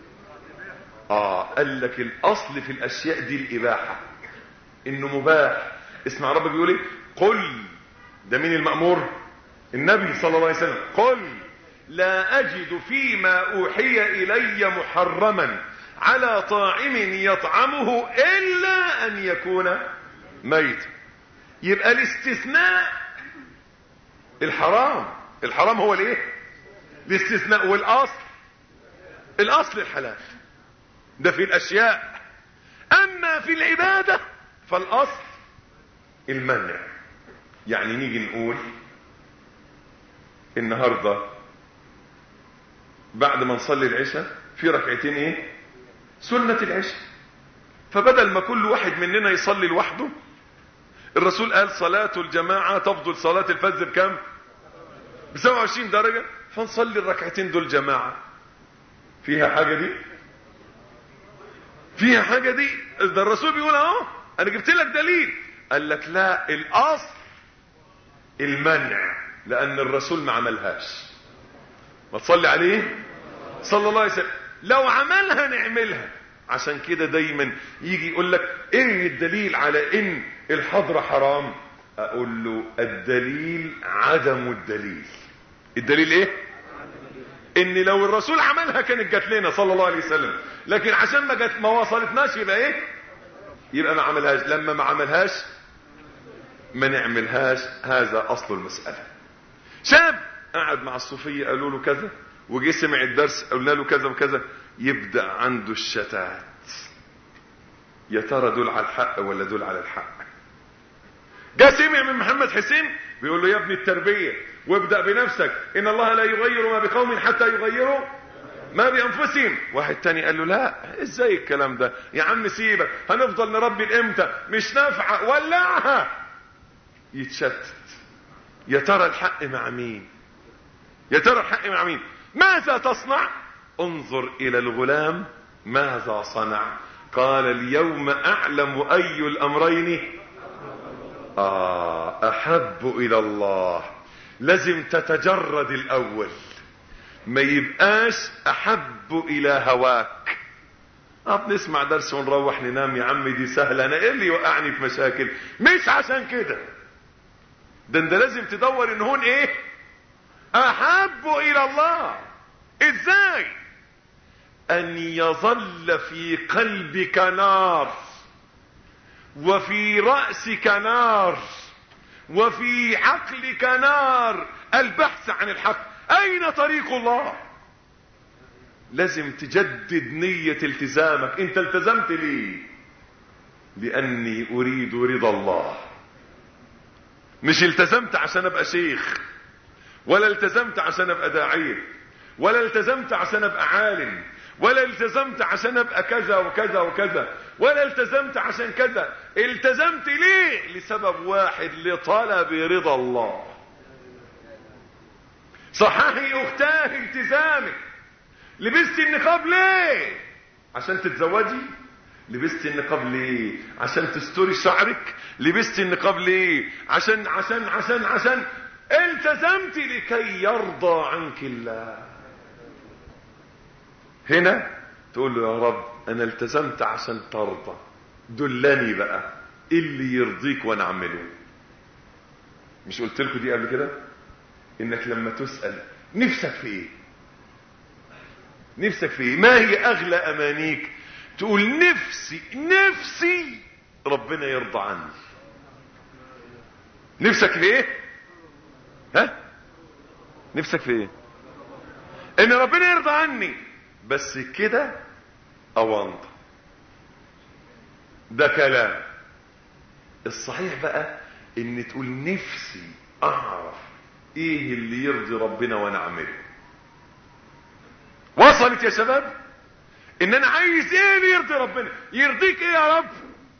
قال لك الاصل في الاشياء دي الاباحة، انه مباح. اسمع ربك بيقول ايه؟ قل، ده مين المأمور؟ النبي صلى الله عليه وسلم. قل لا اجد فيما اوحي الي محرما على طاعم يطعمه الا ان يكون ميتا. يبقى الاستثناء الحرام، الحرام هو الايه؟ الاستثناء. والاصل الحلال. ده في الاشياء. اما في العبادة فالاصل المنع. يعني نيجي نقول النهاردة بعد ما نصلي العشاء في ركعتين ايه؟ سنة العشاء. فبدل ما كل واحد مننا يصلي لوحده، الرسول قال صلاة الجماعة تفضل صلاة الفجر بكم؟ ب27 درجة. فنصلي الركعتين دول جماعة. فيها حاجة دي؟ فيها حاجة دي؟ ده الرسول بيقول اهو، انا جبت لك دليل. قال لك لا، الاصل المنع، لان الرسول ما عملهاش. ما تصلي عليه صلى الله عليه وسلم. لو عملها نعملها. عشان كده دايما يجي يقول لك ايه الدليل على ان الحضرة حرام؟ اقول له الدليل عدم الدليل. الدليل ايه؟ ان لو الرسول عملها كانت جات لنا صلى الله عليه وسلم، لكن عشان ما وصلتناش يبقى ايه؟ يبقى ما عملهاش. لما ما عملهاش ما نعملهاش. هذا اصل المسألة. شاب قعد مع الصوفية قالوا له كذا، وجي سمع الدرس قلنا له كذا وكذا، يبدأ عنده الشتات. يا ترى دول على الحق ولا دول على الحق؟ جاء سمع من محمد حسين بيقول له يا ابني التربية وابدأ بنفسك، ان الله لا يغير ما بقوم حتى يغيروا ما بانفسهم. واحد تاني قال له لا، ازاي الكلام ده يا عم؟ سيبك، هنفضل نربي الامتى؟ مش نافعة، ولعها. يتشتت. يا ترى الحق مع مين؟ يا ترى الحق مع مين؟ ماذا تصنع؟ انظر الى الغلام ماذا صنع. قال اليوم اعلم اي الامرين احب الى الله. لازم تتجرد الاول، ما يبقاش احب الى هواك. بنسمع درس ونروح ننام يا عم، دي سهلة، انا ايه اللي يوقعني في مشاكل؟ مش عشان كده. ده انت لازم تدور ان هون ايه؟ احب الى الله. ازاي؟ ان يظل في قلبك نار، وفي رأسك نار، وفي عقلك نار، البحث عن الحق. اين طريق الله؟ لازم تجدد نية التزامك. انت التزمت ليه؟ لاني اريد رضا الله. مش التزمت عشان ابقى شيخ، ولا التزمت عشان ابقى داعية، ولا التزمت عشان ابقى عالم، ولا التزمت عشان ابقى كذا وكذا وكذا، ولا التزمت عشان كذا. التزمت ليه؟ لسبب واحد، لطلب رضا الله. صححي اختاه التزامك. لبست النقاب ليه؟ عشان تتزوجي؟ لبست النقاب ليه؟ عشان تستوري شعرك؟ لبست النقاب ليه؟ عشان التزمت لكي يرضى عنك الله. هنا تقول له يا رب انا التزمت عشان ترضى، دلني بقى اللي يرضيك وانا اعمله. مش قلت لكم دي قبل كده؟ انك لما تسأل نفسك في ايه، نفسك في ايه، ما هي اغلى امانيك، تقول نفسي ربنا يرضى عني. نفسك في ايه؟ ها؟ نفسك في ايه؟ ان ربنا يرضى عني. بس كده اوانطه، ده كلام. الصحيح بقى ان تقول نفسي اعرف ايه اللي يرضي ربنا وانا اعمله. وصلت يا شباب؟ ان انا عايز ايه اللي يرضي ربنا. يرضيك ايه يا رب؟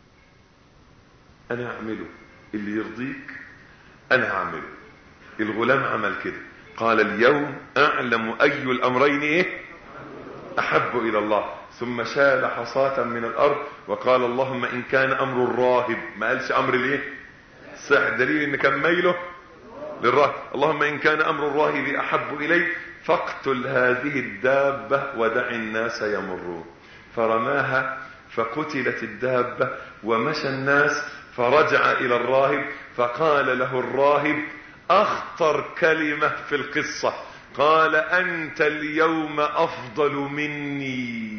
انا اعمله اللي يرضيك، انا هعمله. الغلام عمل كده، قال اليوم اعلم اي الامرين ايه احب الى الله، ثم شال حصاة من الارض وقال اللهم ان كان امر الراهب، ما قالش امر الايه صح، دليل ان كان ميله للراهب. اللهم ان كان امر الراهب احب الي فاقتل هذه الدابة ودع الناس يمرون. فرماها فقتلت الدابة ومشى الناس، فرجع الى الراهب فقال له الراهب اخطر كلمة في القصة، قال انت اليوم افضل مني.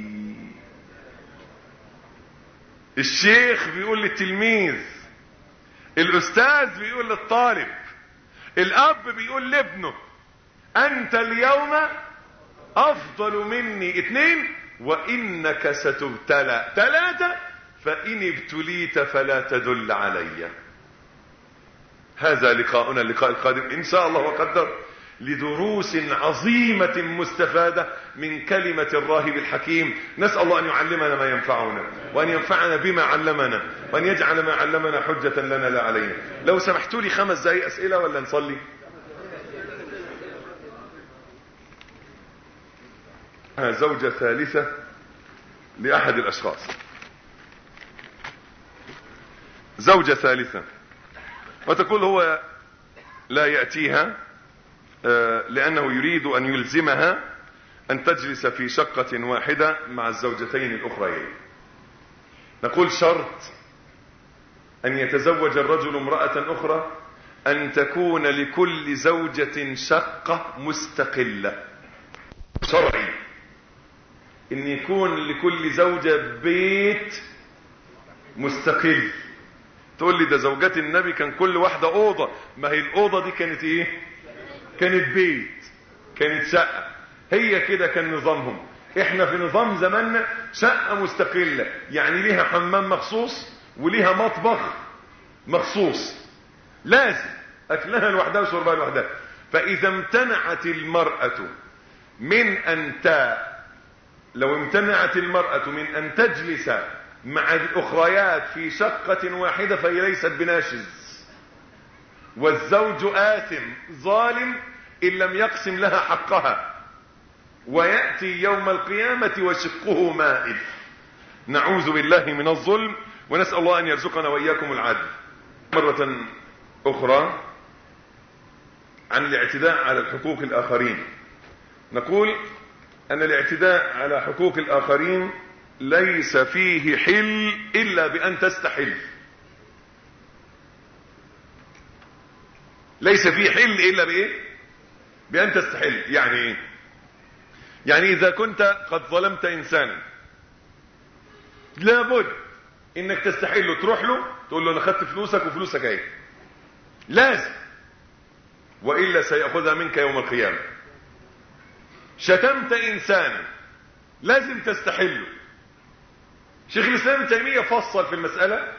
الشيخ بيقول للتلميذ، الاستاذ بيقول للطالب، الاب بيقول لابنه انت اليوم افضل مني. 2 وانك ستبتلى. 3 فان ابتليت فلا تدل علي. هذا لقاؤنا اللقاء القادم ان شاء الله وقدر، لدروس عظيمة مستفادة من كلمة الراهب الحكيم. نسأل الله أن يعلمنا ما ينفعنا، وأن ينفعنا بما علمنا، وأن يجعل ما علمنا حجة لنا لا علينا. لو سمحتوا لي 5 دقايق أسئلة ولا نصلي؟ زوجة ثالثة لأحد الأشخاص، زوجة ثالثة، وتقول هو لا يأتيها لأنه يريد أن يلزمها أن تجلس في شقة واحدة مع الزوجتين الأخريين. نقول شرط أن يتزوج الرجل امرأة أخرى أن تكون لكل زوجة شقة مستقلة. شرعي أن يكون لكل زوجة بيت مستقل. تقول لي ده زوجات النبي كان كل واحدة أوضة، ما هي الأوضة دي كانت إيه؟ كانت بيت، كانت شقة. هي كده كان نظامهم. احنا في نظام زماننا شقة مستقلة، يعني ليها حمام مخصوص وليها مطبخ مخصوص، لازم اكلها لوحدها وشربها لوحدها. فاذا امتنعت المرأة من لو امتنعت المرأة من ان تجلس مع الاخريات في شقة واحدة فهي ليست بناشز، والزوج آثم ظالم إن لم يقسم لها حقها، ويأتي يوم القيامة وشقه مائل. نعوذ بالله من الظلم، ونسأل الله أن يرزقنا وإياكم العدل. مرة أخرى عن الاعتداء على حقوق الآخرين. نقول أن الاعتداء على حقوق الآخرين ليس فيه حل إلا بأن تستحل. ليس فيه حل إلا بإيه؟ بأن تستحل. يعني إيه؟ يعني إذا كنت قد ظلمت إنسانا لابد إنك تستحله، تروح له تقول له أنا خدت فلوسك وفلوسك اهي، لازم، وإلا سيأخذها منك يوم القيامة. شتمت إنسانا لازم تستحله. شيخ الإسلام ابن تيمية فصل في المسألة،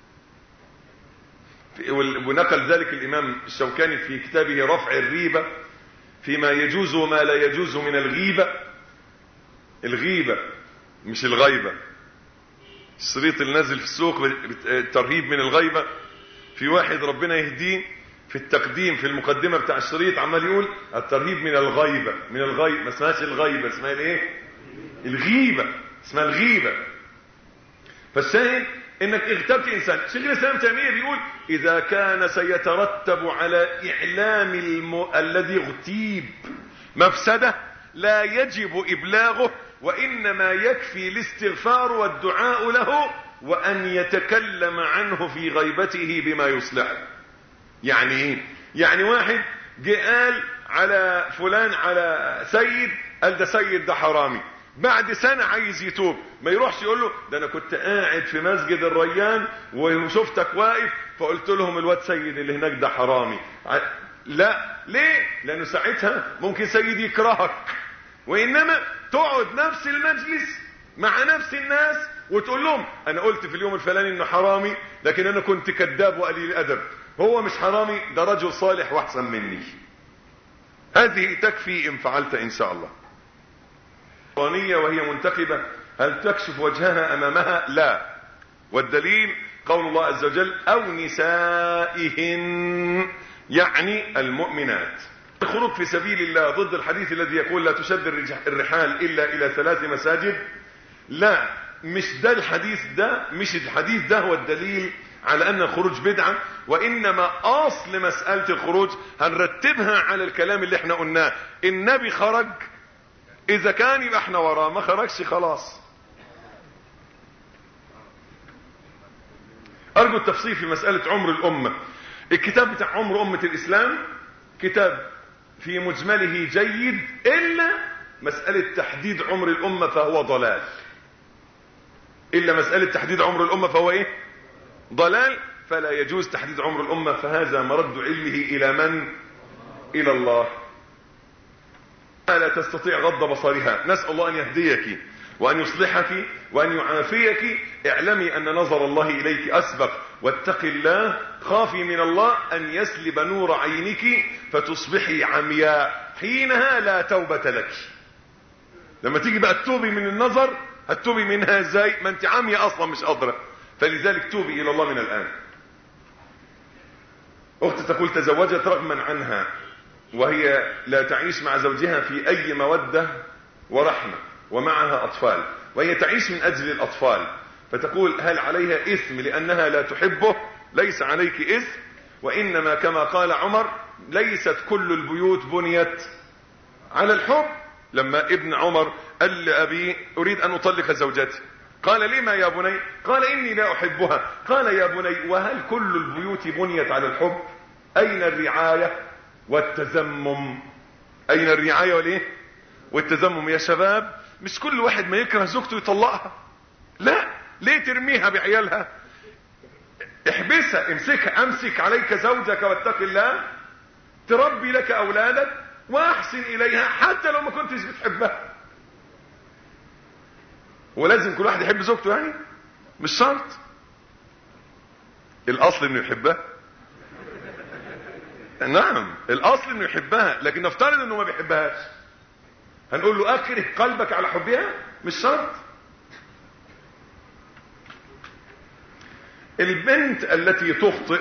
ونقل ذلك الإمام الشوكاني في كتابه رفع الريبة فيما يجوز وما لا يجوز من الغيبة. الغيبة مش الغيبة. الشريط النازل في السوق الترهيب من الغيبة، في واحد ربنا يهديه في التقديم في المقدمة بتاع الشريط عمال يقول الترهيب من الغيبة. من الغيبة ما اسمهاش الغيبة، اسمها الايه؟ الغيبة، اسمها الغيبة. فالشاهد انك اغتبت انسان. شيخ الاسلام تيمية بيقول اذا كان سيترتب على اعلام الذي اغتيب مفسدة لا يجب ابلاغه، وانما يكفي الاستغفار والدعاء له وان يتكلم عنه في غيبته بما يصلحه. يعني ايه؟ يعني واحد جه قال على فلان، على سيد، قال ده سيد ده حرامي، بعد سنة عايز يتوب، ما يروحش يقول له ده انا كنت قاعد في مسجد الريان وشفتك واقف فقلت لهم الواد سيد اللي هناك ده حرامي. لا، ليه؟ لانه ساعتها ممكن سيد يكرهك، وانما تقعد نفس المجلس مع نفس الناس وتقول لهم انا قلت في اليوم الفلاني انه حرامي، لكن انا كنت كذاب وقليل الادب، هو مش حرامي، ده رجل صالح واحسن مني. هذه تكفي ان فعلت ان شاء الله. وهي منتقبة هل تكشف وجهها امامها؟ لا، والدليل قول الله عز وجل او نسائهن، يعني المؤمنات. الخروج في سبيل الله ضد الحديث الذي يقول لا تشد الرحال الا الى 3 مساجد، لا، مش ده الحديث ده، مش الحديث ده هو الدليل على ان الخروج بدعة، وانما اصل مسألة الخروج هنرتبها على الكلام اللي احنا قلناه. النبي خرج، اذا كان يبقى احنا وراه، ما خرجش خلاص. ارجو التفصيل في مسألة عمر الامة. الكتاب بتاع عمر امة الاسلام كتاب في مجمله جيد، الا مسألة تحديد عمر الامة فهو ضلال. الا مسألة تحديد عمر الامة فهو ايه؟ ضلال. فلا يجوز تحديد عمر الامة، فهذا مرد علمه الى من؟ الى الله. لا تستطيع غض بصرها. نسأل الله ان يهديك وان يصلحك وان يعافيك. اعلمي ان نظر الله اليك اسبق، واتق الله، خافي من الله ان يسلب نور عينك فتصبحي عمياء، حينها لا توبة لك. لما تيجي بقى تتوبي من النظر، هتتوبي منها ازاي؟ ما انت عمياء اصلا مش قادرة. فلذلك توبي الى الله من الان. اخت تقول تزوجت رغما عنها وهي لا تعيش مع زوجها في اي مودة ورحمة، ومعها اطفال، وهي تعيش من اجل الاطفال، فتقول هل عليها اثم لانها لا تحبه؟ ليس عليك اثم، وانما كما قال عمر ليست كل البيوت بنيت على الحب. لما ابن عمر قال لأبيه اريد ان اطلق زوجتي، قال لما يا بني؟ قال اني لا احبها. قال يا بني وهل كل البيوت بنيت على الحب؟ اين الرعاية والتزمم؟ اين الرعاية والايه والتزمم يا شباب؟ مش كل واحد ما يكره زوجته يطلقها، لا، ليه ترميها بعيالها؟ احبسها، امسكها، امسك عليك زوجك واتق الله، تربي لك اولادك واحسن اليها حتى لو ما كنتش بتحبها. ولازم كل واحد يحب زوجته يعني؟ مش شرط. الاصل انه يحبها، نعم الاصل انه يحبها، لكن نفترض انه ما بيحبهاش، هنقول له اكره قلبك على حبها؟ مش شرط. البنت التي تخطئ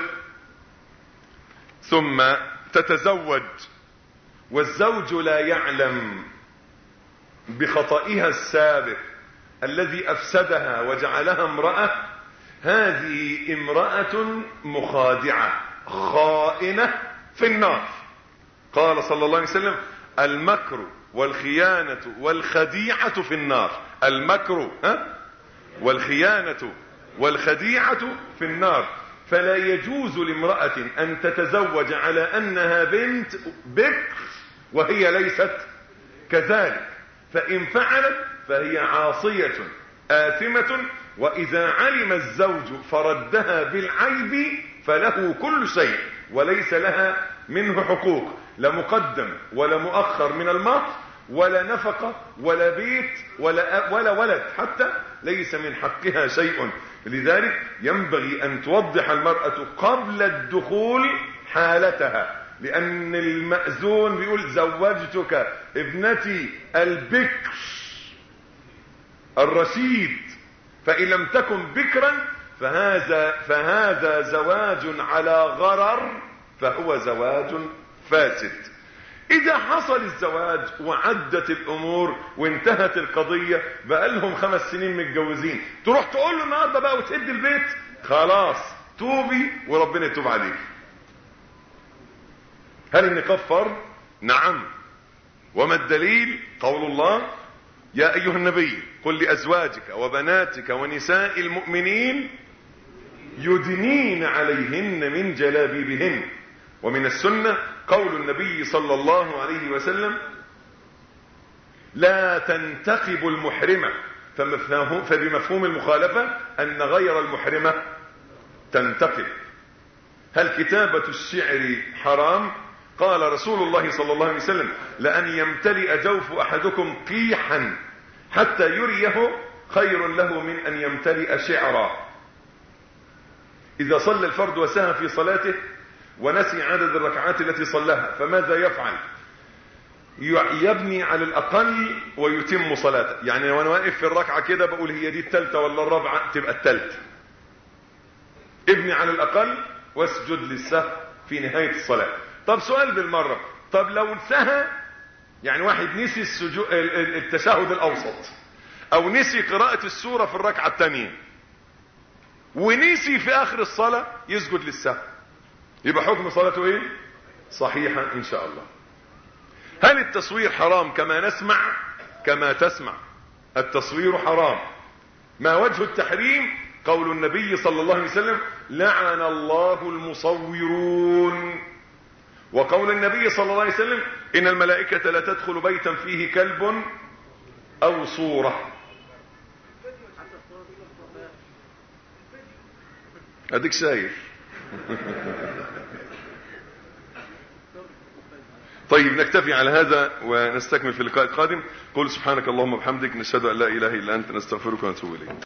ثم تتزوج والزوج لا يعلم بخطئها السابق الذي افسدها وجعلها امرأة، هذه امرأة مخادعة خائنة في النار. قال صلى الله عليه وسلم المكر والخيانة والخديعة في النار. المكر والخيانة والخديعة في النار. فلا يجوز لامرأة ان تتزوج على انها بنت بكر وهي ليست كذلك، فان فعلت فهي عاصية آثمة، واذا علم الزوج فردها بالعيب فله كل شيء وليس لها منه حقوق، لا مقدم ولا مؤخر من المهر ولا نفقة ولا بيت ولا ولد، حتى ليس من حقها شيء. لذلك ينبغي ان توضح المرأة قبل الدخول حالتها، لان المأذون بيقول زوجتك ابنتي البكر الرشيد، فان لم تكن بكرا فهذا زواج على غرر، فهو زواج فاسد. اذا حصل الزواج وعدت الامور وانتهت القضية، بقى لهم 5 سنين متجوزين، تروح تقول له النهارده بقى وتهد البيت؟ خلاص توبي وربنا يتوب عليك. هل النقاب فرض؟ نعم. وما الدليل؟ قول الله: يا ايها النبي قل لازواجك وبناتك ونساء المؤمنين يدنين عليهن من جلابيبهن. ومن السنة قول النبي صلى الله عليه وسلم: لا تنتقب المحرمة، فبمفهوم المخالفة ان غير المحرمة تنتقب. هل كتابة الشعر حرام؟ قال رسول الله صلى الله عليه وسلم: لأن يمتلئ جوف أحدكم قيحا حتى يريه خير له من أن يمتلئ شعرا. إذا صلى الفرد وسهى في صلاته ونسي عدد الركعات التي صلاها فماذا يفعل؟ يبني على الأقل ويتم صلاته. يعني وانا واقف في الركعة كده بقول هي دي الثالثة ولا الرابعة، تبقى الثالثة. ابني على الأقل واسجد للسهو في نهاية الصلاة. طب سؤال بالمرة، طب لو سهى، يعني واحد نسي التشهد الأوسط أو نسي قراءة السورة في الركعة الثانية ونسي في آخر الصلاة يسجد للسهو، يبقى حكم صلاته ايه؟ صحيحة إن شاء الله. هل التصوير حرام كما نسمع؟ كما تسمع، التصوير حرام. ما وجه التحريم؟ قول النبي صلى الله عليه وسلم: لعن الله المصورون. وقول النبي صلى الله عليه وسلم: إن الملائكة لا تدخل بيتا فيه كلب أو صورة. أديك شايف. طيب نكتفي على هذا ونستكمل في اللقاء القادم. قل سبحانك اللهم وبحمدك، نشهد أن لا إله إلا أنت، نستغفرك ونتوب إليك.